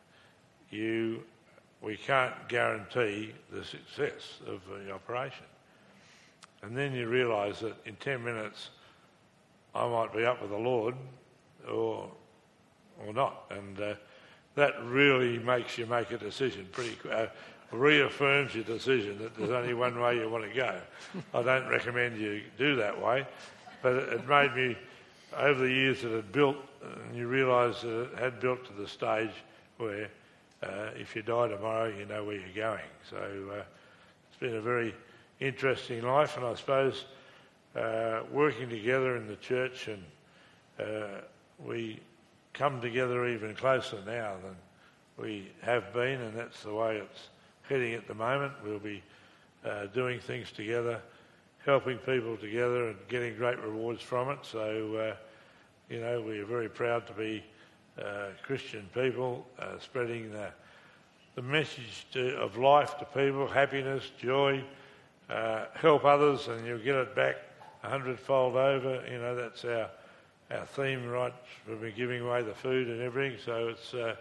we can't guarantee the success of the operation. And then you realise that in 10 minutes I might be up with the Lord or not. And that really makes you make a decision reaffirms your decision that there's only one way you want to go. I don't recommend you do that way, but it made me, over the years that it built, and you realise that it had built to the stage where if you die tomorrow, you know where you're going. So it's been a very interesting life, and I suppose working together in the church, and we come together even closer now than we have been, and that's the way it's heading at the moment. We'll be doing things together, helping people together, and getting great rewards from it. So, we're very proud to be Christian people, spreading the message of life to people, happiness, joy, help others, and you'll get it back 100-fold over. That's our theme, right? We've been giving away the food and everything, so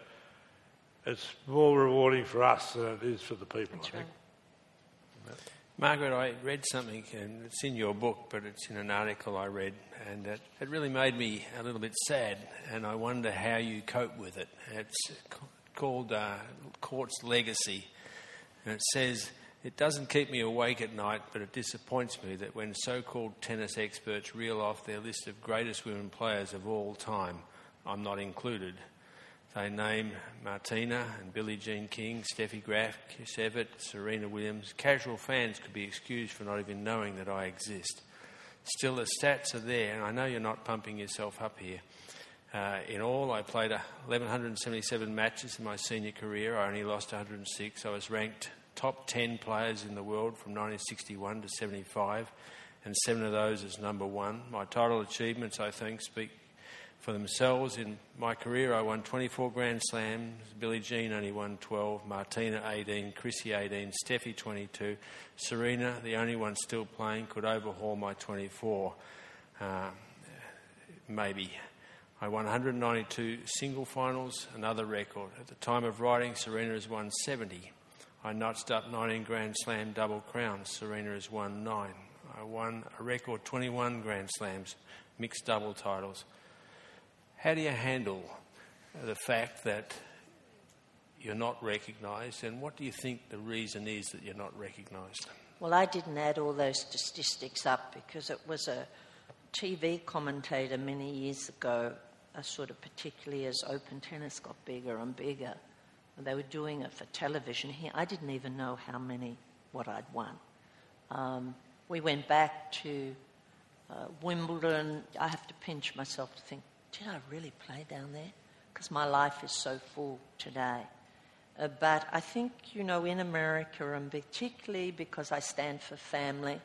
it's more rewarding for us than it is for the people, I think. Margaret, I read something, and it's in your book, but it's in an article I read, and it really made me a little bit sad, and I wonder how you cope with it. It's called Court's Legacy, and it says, "It doesn't keep me awake at night, but it disappoints me that when so-called tennis experts reel off their list of greatest women players of all time, I'm not included. They name Martina and Billie Jean King, Steffi Graf, Chris Evert, Serena Williams. Casual fans could be excused for not even knowing that I exist. Still, the stats are there, and I know you're not pumping yourself up here. In all, I played 1,177 matches in my senior career. I only lost 106. I was ranked top 10 players in the world from 1961 to 75, and 7 of those as number 1. My title achievements, I think, speak for themselves. In my career, I won 24 Grand Slams. Billie Jean only won 12. Martina 18. Chrissy 18. Steffi 22. Serena, the only one still playing, could overhaul my 24. Maybe. I won 192 single finals, another record. At the time of writing, Serena has won 70. I notched up 19 Grand Slam double crowns. Serena has won 9. I won a record 21 Grand Slams, mixed double titles. How do you handle the fact that you're not recognised, and what do you think the reason is that you're not recognised? Well, I didn't add all those statistics up because it was a TV commentator many years ago, sort of particularly as open tennis got bigger and bigger. They were doing it for television here. I didn't even know what I'd won. We went back to Wimbledon. I have to pinch myself to think, did I really play down there? Because my life is so full today. But I think, in America, and particularly because I stand for family,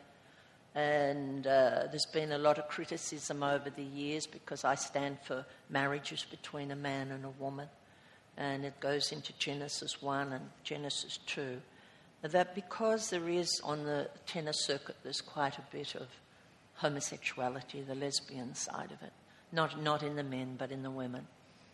and there's been a lot of criticism over the years because I stand for marriages between a man and a woman, and it goes into Genesis 1 and Genesis 2, that because there is on the tennis circuit, there's quite a bit of homosexuality, the lesbian side of it. Not in the men, but in the women.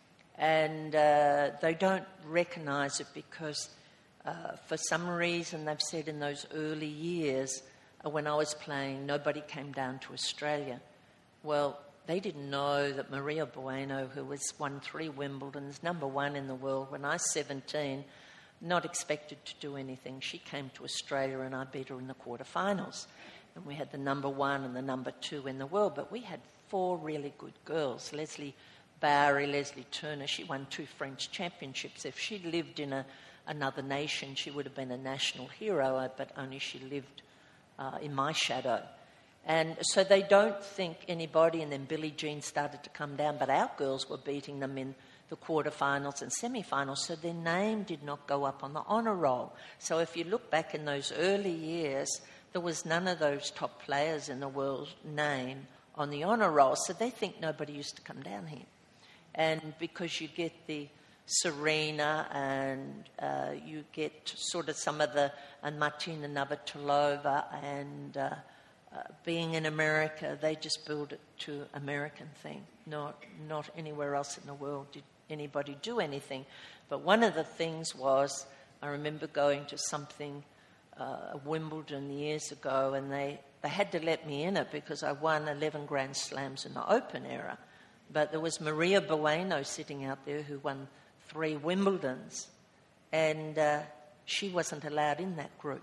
And they don't recognise it because for some reason they've said in those early years when I was playing, nobody came down to Australia. Well, they didn't know that Maria Bueno, who won 3 Wimbledons, number 1 in the world, when I was 17, not expected to do anything. She came to Australia and I beat her in the quarterfinals. And we had the number 1 and the number 2 in the world, but we had 4 really good girls. Leslie Bowery, Leslie Turner, she won 2 French championships. If she'd lived in another nation, she would have been a national hero, but only she lived in my shadow. And so they don't think anybody, and then Billie Jean started to come down, but our girls were beating them in the quarterfinals and semifinals, so their name did not go up on the honour roll. So if you look back in those early years, there was none of those top players in the world's name on the honour roll, so they think nobody used to come down here. And because you get the Serena and you get sort of some of and Martina Navratilova and being in America, they just build it to American thing. Not anywhere else in the world did anybody do anything. But one of the things was, I remember going to something, Wimbledon years ago, and they had to let me in it because I won 11 Grand Slams in the Open era. But there was Maria Bueno sitting out there who won 3 Wimbledons, and she wasn't allowed in that group.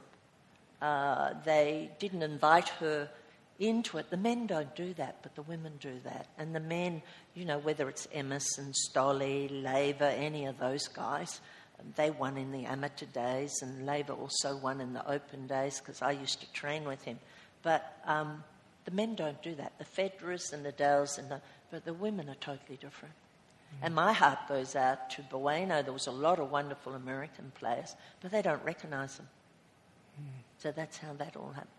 They didn't invite her into it. The men don't do that, but the women do that. And the men, whether it's Emerson, Stolle, Laver, any of those guys, they won in the amateur days, and Laver also won in the open days because I used to train with him. But the men don't do that. The Federers and the Dales, but the women are totally different. Mm. And my heart goes out to Bueno. There was a lot of wonderful American players, but they don't recognise them. Mm. So that's how that all happened.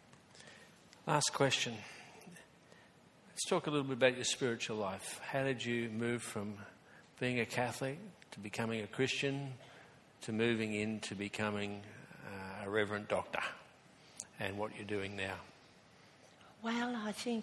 Last question. Let's talk a little bit about your spiritual life. How did you move from being a Catholic to becoming a Christian to moving into becoming a Reverend Doctor, and what you're doing now? Well, I think,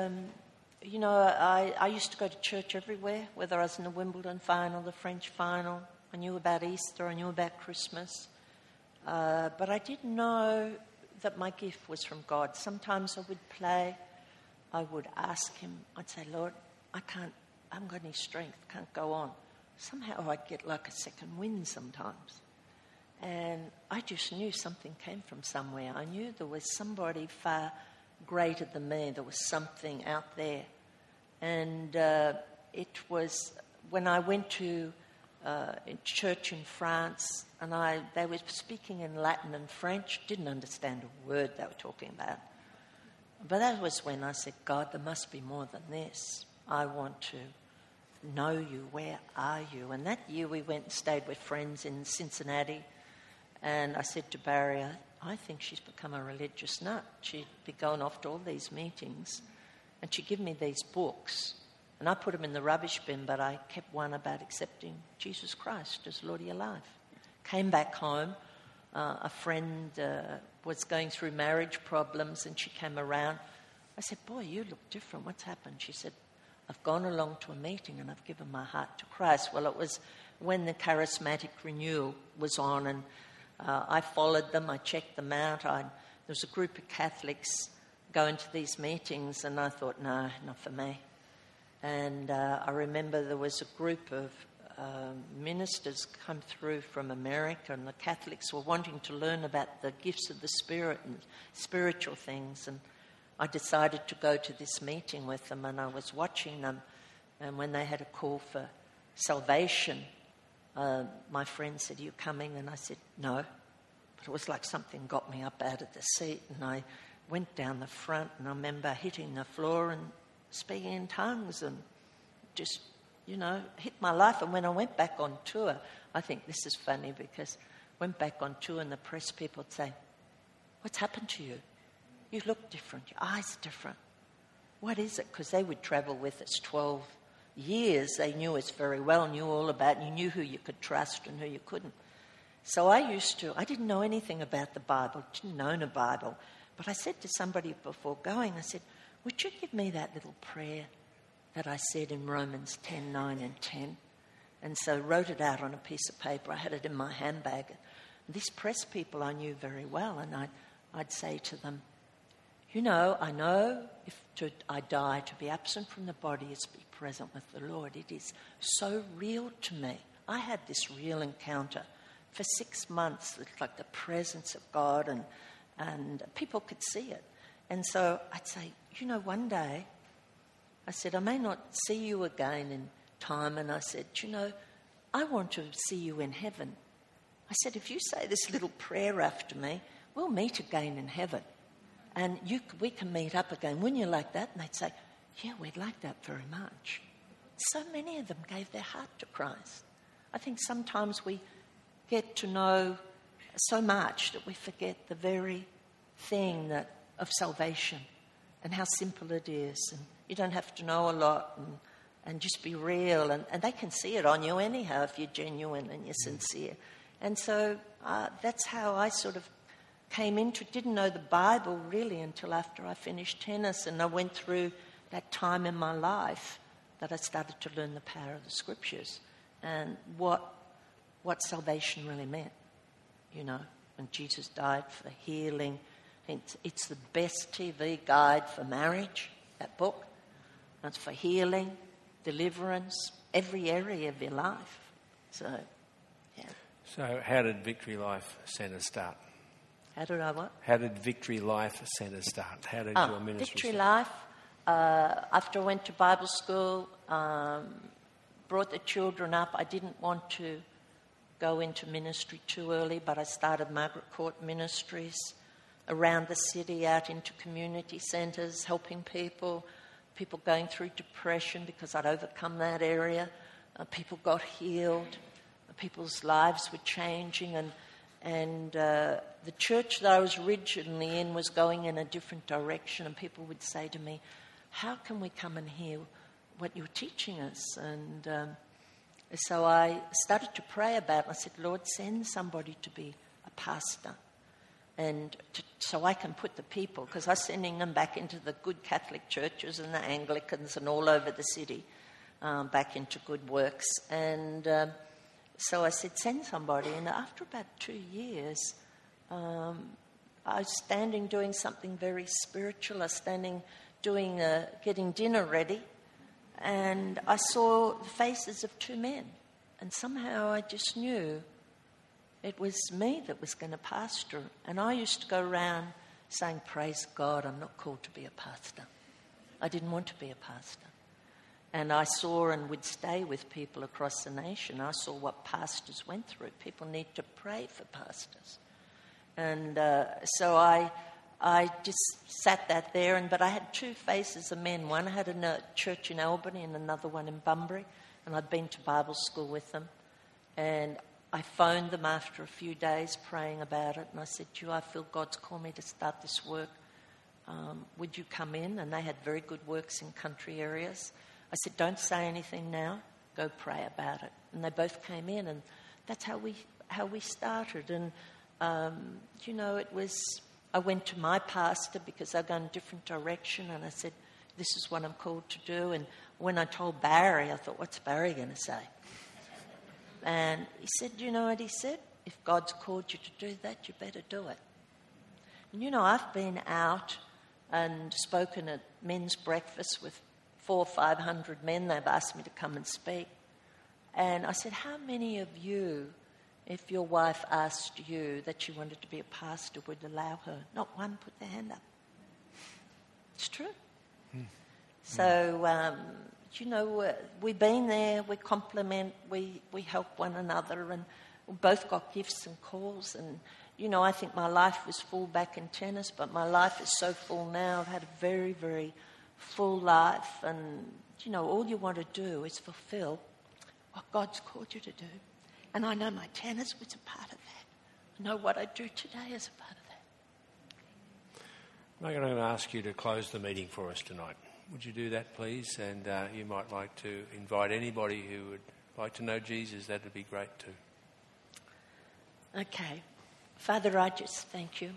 I used to go to church everywhere, whether I was in the Wimbledon final, the French final. I knew about Easter, I knew about Christmas. But I didn't know that my gift was from God. Sometimes I would play, I would ask him, I'd say, Lord, I haven't got any strength, can't go on. Somehow I'd get like a second wind sometimes. And I just knew something came from somewhere. I knew there was somebody far greater than me. There was something out there. And it was when I went to church in France, and they were speaking in Latin and French, didn't understand a word they were talking about. But that was when I said, God, there must be more than this. I want to know you. Where are you? And that year we went and stayed with friends in Cincinnati. And I said to Barry, I think she's become a religious nut. She'd be going off to all these meetings. And she'd give me these books. And I put them in the rubbish bin, but I kept one about accepting Jesus Christ as Lord of your life. Came back home. A friend was going through marriage problems, and she came around. I said, boy, you look different. What's happened? She said, I've gone along to a meeting and I've given my heart to Christ. Well, it was when the charismatic renewal was on, and I followed them. I checked them out. There was a group of Catholics going to these meetings, and I thought, no, not for me. And I remember there was a group of ministers come through from America, and the Catholics were wanting to learn about the gifts of the Spirit and spiritual things. And I decided to go to this meeting with them, and I was watching them. And when they had a call for salvation, my friend said, are you coming? And I said, no. But it was like something got me up out of the seat, and I went down the front, and I remember hitting the floor and speaking in tongues and just, hit my life. And when I went back on tour, I think this is funny because I went back on tour and the press people would say, what's happened to you? You look different. Your eyes are different. What is it? Because they would travel with us 12 years. They knew us very well, knew all about it. You knew who you could trust and who you couldn't. So I didn't know anything about the Bible, didn't own a Bible. But I said to somebody before going, I said, would you give me that little prayer that I said in Romans 10, 9 and 10? And so I wrote it out on a piece of paper. I had it in my handbag. These press people I knew very well, and I'd say to them, I know if I die, to be absent from the body is to be present with the Lord. It is so real to me. I had this real encounter. For 6 months, it's like the presence of God, and people could see it. And so I'd say, one day, I said, I may not see you again in time. And I said, I want to see you in heaven. I said, if you say this little prayer after me, we'll meet again in heaven. And we can meet up again. Wouldn't you like that? And they'd say, yeah, we'd like that very much. So many of them gave their heart to Christ. I think sometimes we get to know so much that we forget the very thing of salvation and how simple it is. And you don't have to know a lot and just be real. And they can see it on you anyhow if you're genuine and you're sincere. And so that's how I sort of came into it. Didn't know the Bible really until after I finished tennis, and I went through that time in my life that I started to learn the power of the Scriptures and what salvation really meant. When Jesus died for healing. It's the best TV guide for marriage, that book. It's for healing, deliverance, every area of your life. So, yeah. So how did Victory Life Centre start? How did I what? How did Victory Life Centre start? How did your ministry Victory start? Life, after I went to Bible school, brought the children up. I didn't want to go into ministry too early, but I started Margaret Court Ministries around the city, out into community centres, helping people going through depression because I'd overcome that area. People got healed. People's lives were changing, and the church that I was originally in was going in a different direction, and people would say to me, how can we come and hear what you're teaching us? And so I started to pray about it. I said, Lord, send somebody to be a pastor, and so I can put the people, because I was sending them back into the good Catholic churches and the Anglicans and all over the city, back into good works. And so I said, send somebody. And after about 2 years, I was standing doing something very spiritual. I was standing getting dinner ready, and I saw the faces of two men. And somehow I just knew it was me that was going to pastor. And I used to go around saying, praise God, I'm not called to be a pastor. I didn't want to be a pastor. And I saw and would stay with people across the nation. I saw what pastors went through. People need to pray for pastors. And so I just sat that there. But I had two faces of men. One I had in a church in Albany and another one in Bunbury. And I'd been to Bible school with them. And I phoned them after a few days praying about it. And I said, I feel God's called me to start this work. Would you come in? And they had very good works in country areas. I said, don't say anything now. Go pray about it. And they both came in, and that's how we started. And it was. I went to my pastor because they're going a different direction, and I said, this is what I'm called to do. And when I told Barry, I thought, what's Barry going to say? And he said, you know what he said? If God's called you to do that, you better do it. And I've been out and spoken at men's breakfast with 400 or 500 men. They've asked me to come and speak. And I said, how many of you, if your wife asked you that she wanted to be a pastor, would allow her? Not one put their hand up. It's true. So, we've been there, we compliment, we help one another, and we both got gifts and calls. And, I think my life was full back in tennis, but my life is so full now. I've had a very, very full life. And, all you want to do is fulfill what God's called you to do. And I know my tennis was a part of that. I know what I do today is a part of that. I'm going to ask you to close the meeting for us tonight. Would you do that, please? And you might like to invite anybody who would like to know Jesus. That would be great too. Okay. Father, I just thank you.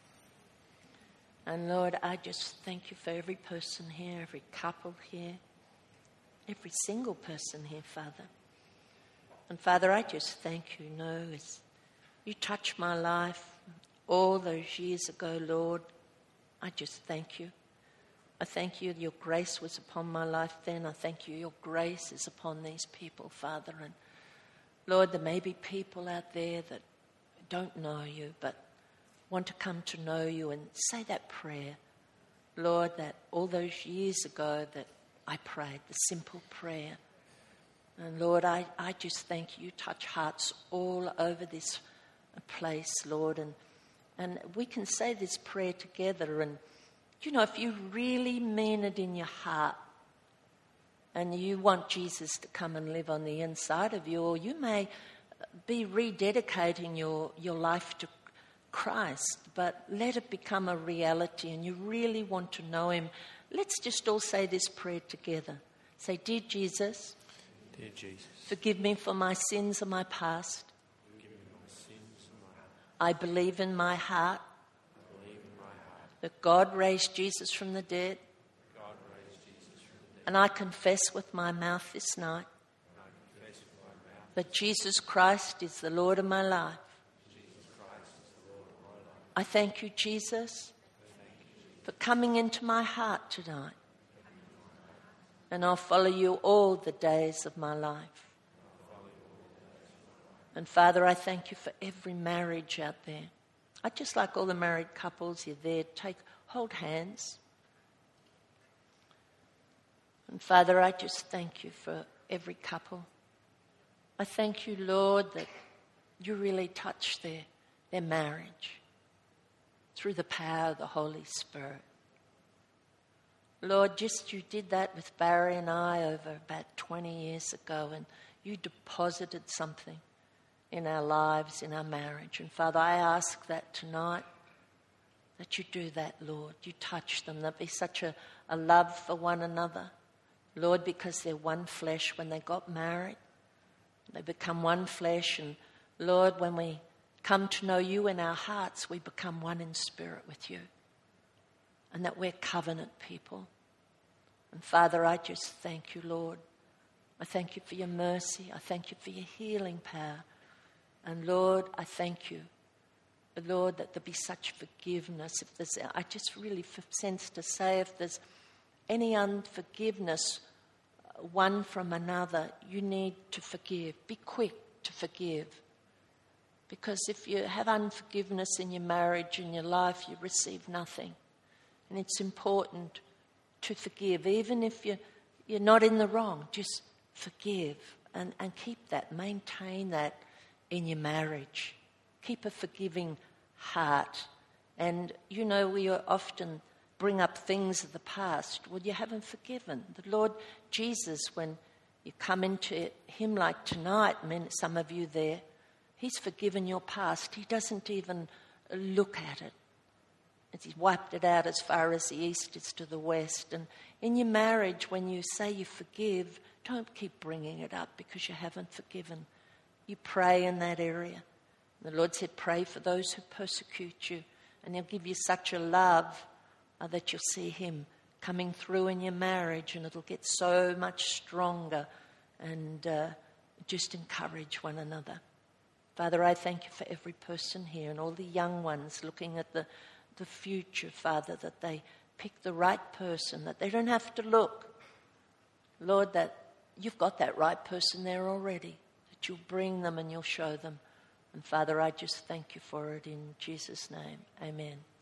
And Lord, I just thank you for every person here, every couple here, every single person here, Father. And Father, I just thank you, as you touched my life all those years ago, Lord, I just thank you. I thank you your grace was upon my life then. I thank you your grace is upon these people, Father. And Lord, there may be people out there that don't know you but want to come to know you and say that prayer, Lord, that all those years ago that I prayed, the simple prayer. And Lord, I just thank you. You touch hearts all over this place, Lord. And we can say this prayer together. And, if you really mean it in your heart and you want Jesus to come and live on the inside of you, or you may be rededicating your life to Christ, but let it become a reality and you really want to know him, let's just all say this prayer together. Say, Dear Jesus, forgive me for my sins of my past. I believe in my heart that God raised Jesus from the dead. And I confess with my mouth this night that Jesus Christ is the Lord of my life. I thank you, Jesus, for coming into my heart tonight. And I'll follow you all the days of my life. And Father, I thank you for every marriage out there. I'd just like all the married couples, you're there, hold hands. And Father, I just thank you for every couple. I thank you, Lord, that you really touch their marriage through the power of the Holy Spirit. Lord, just you did that with Barry and I over about 20 years ago, and you deposited something in our lives, in our marriage. And Father, I ask that tonight, that you do that, Lord. You touch them. There'll be such a love for one another. Lord, because they're one flesh when they got married. They become one flesh. And Lord, when we come to know you in our hearts, we become one in spirit with you. And that we're covenant people. And Father, I just thank you, Lord. I thank you for your mercy. I thank you for your healing power. And Lord, I thank you Lord, that there be such forgiveness. If there's, I just really sense to say, if there's any unforgiveness one from another, you need to forgive. Be quick to forgive. Because if you have unforgiveness in your marriage, in your life, you receive nothing. And it's important to forgive. Even if you're not in the wrong, just forgive and keep that, maintain that in your marriage. Keep a forgiving heart. And, you know, we often bring up things of the past. Well, you haven't forgiven. The Lord Jesus, when you come into Him like tonight, I mean, some of you there, He's forgiven your past. He doesn't even look at it. He's wiped it out as far as the east is to the west. And in your marriage, when you say you forgive, don't keep bringing it up because you haven't forgiven. You pray in that area. The Lord said, pray for those who persecute you, and He'll give you such a love that you'll see Him coming through in your marriage, and it'll get so much stronger. And just encourage one another. Father, I thank you for every person here and all the young ones looking at the future, Father, that they pick the right person, that they don't have to look. Lord, that you've got that right person there already, that you'll bring them and you'll show them. And Father, I just thank you for it in Jesus' name. Amen.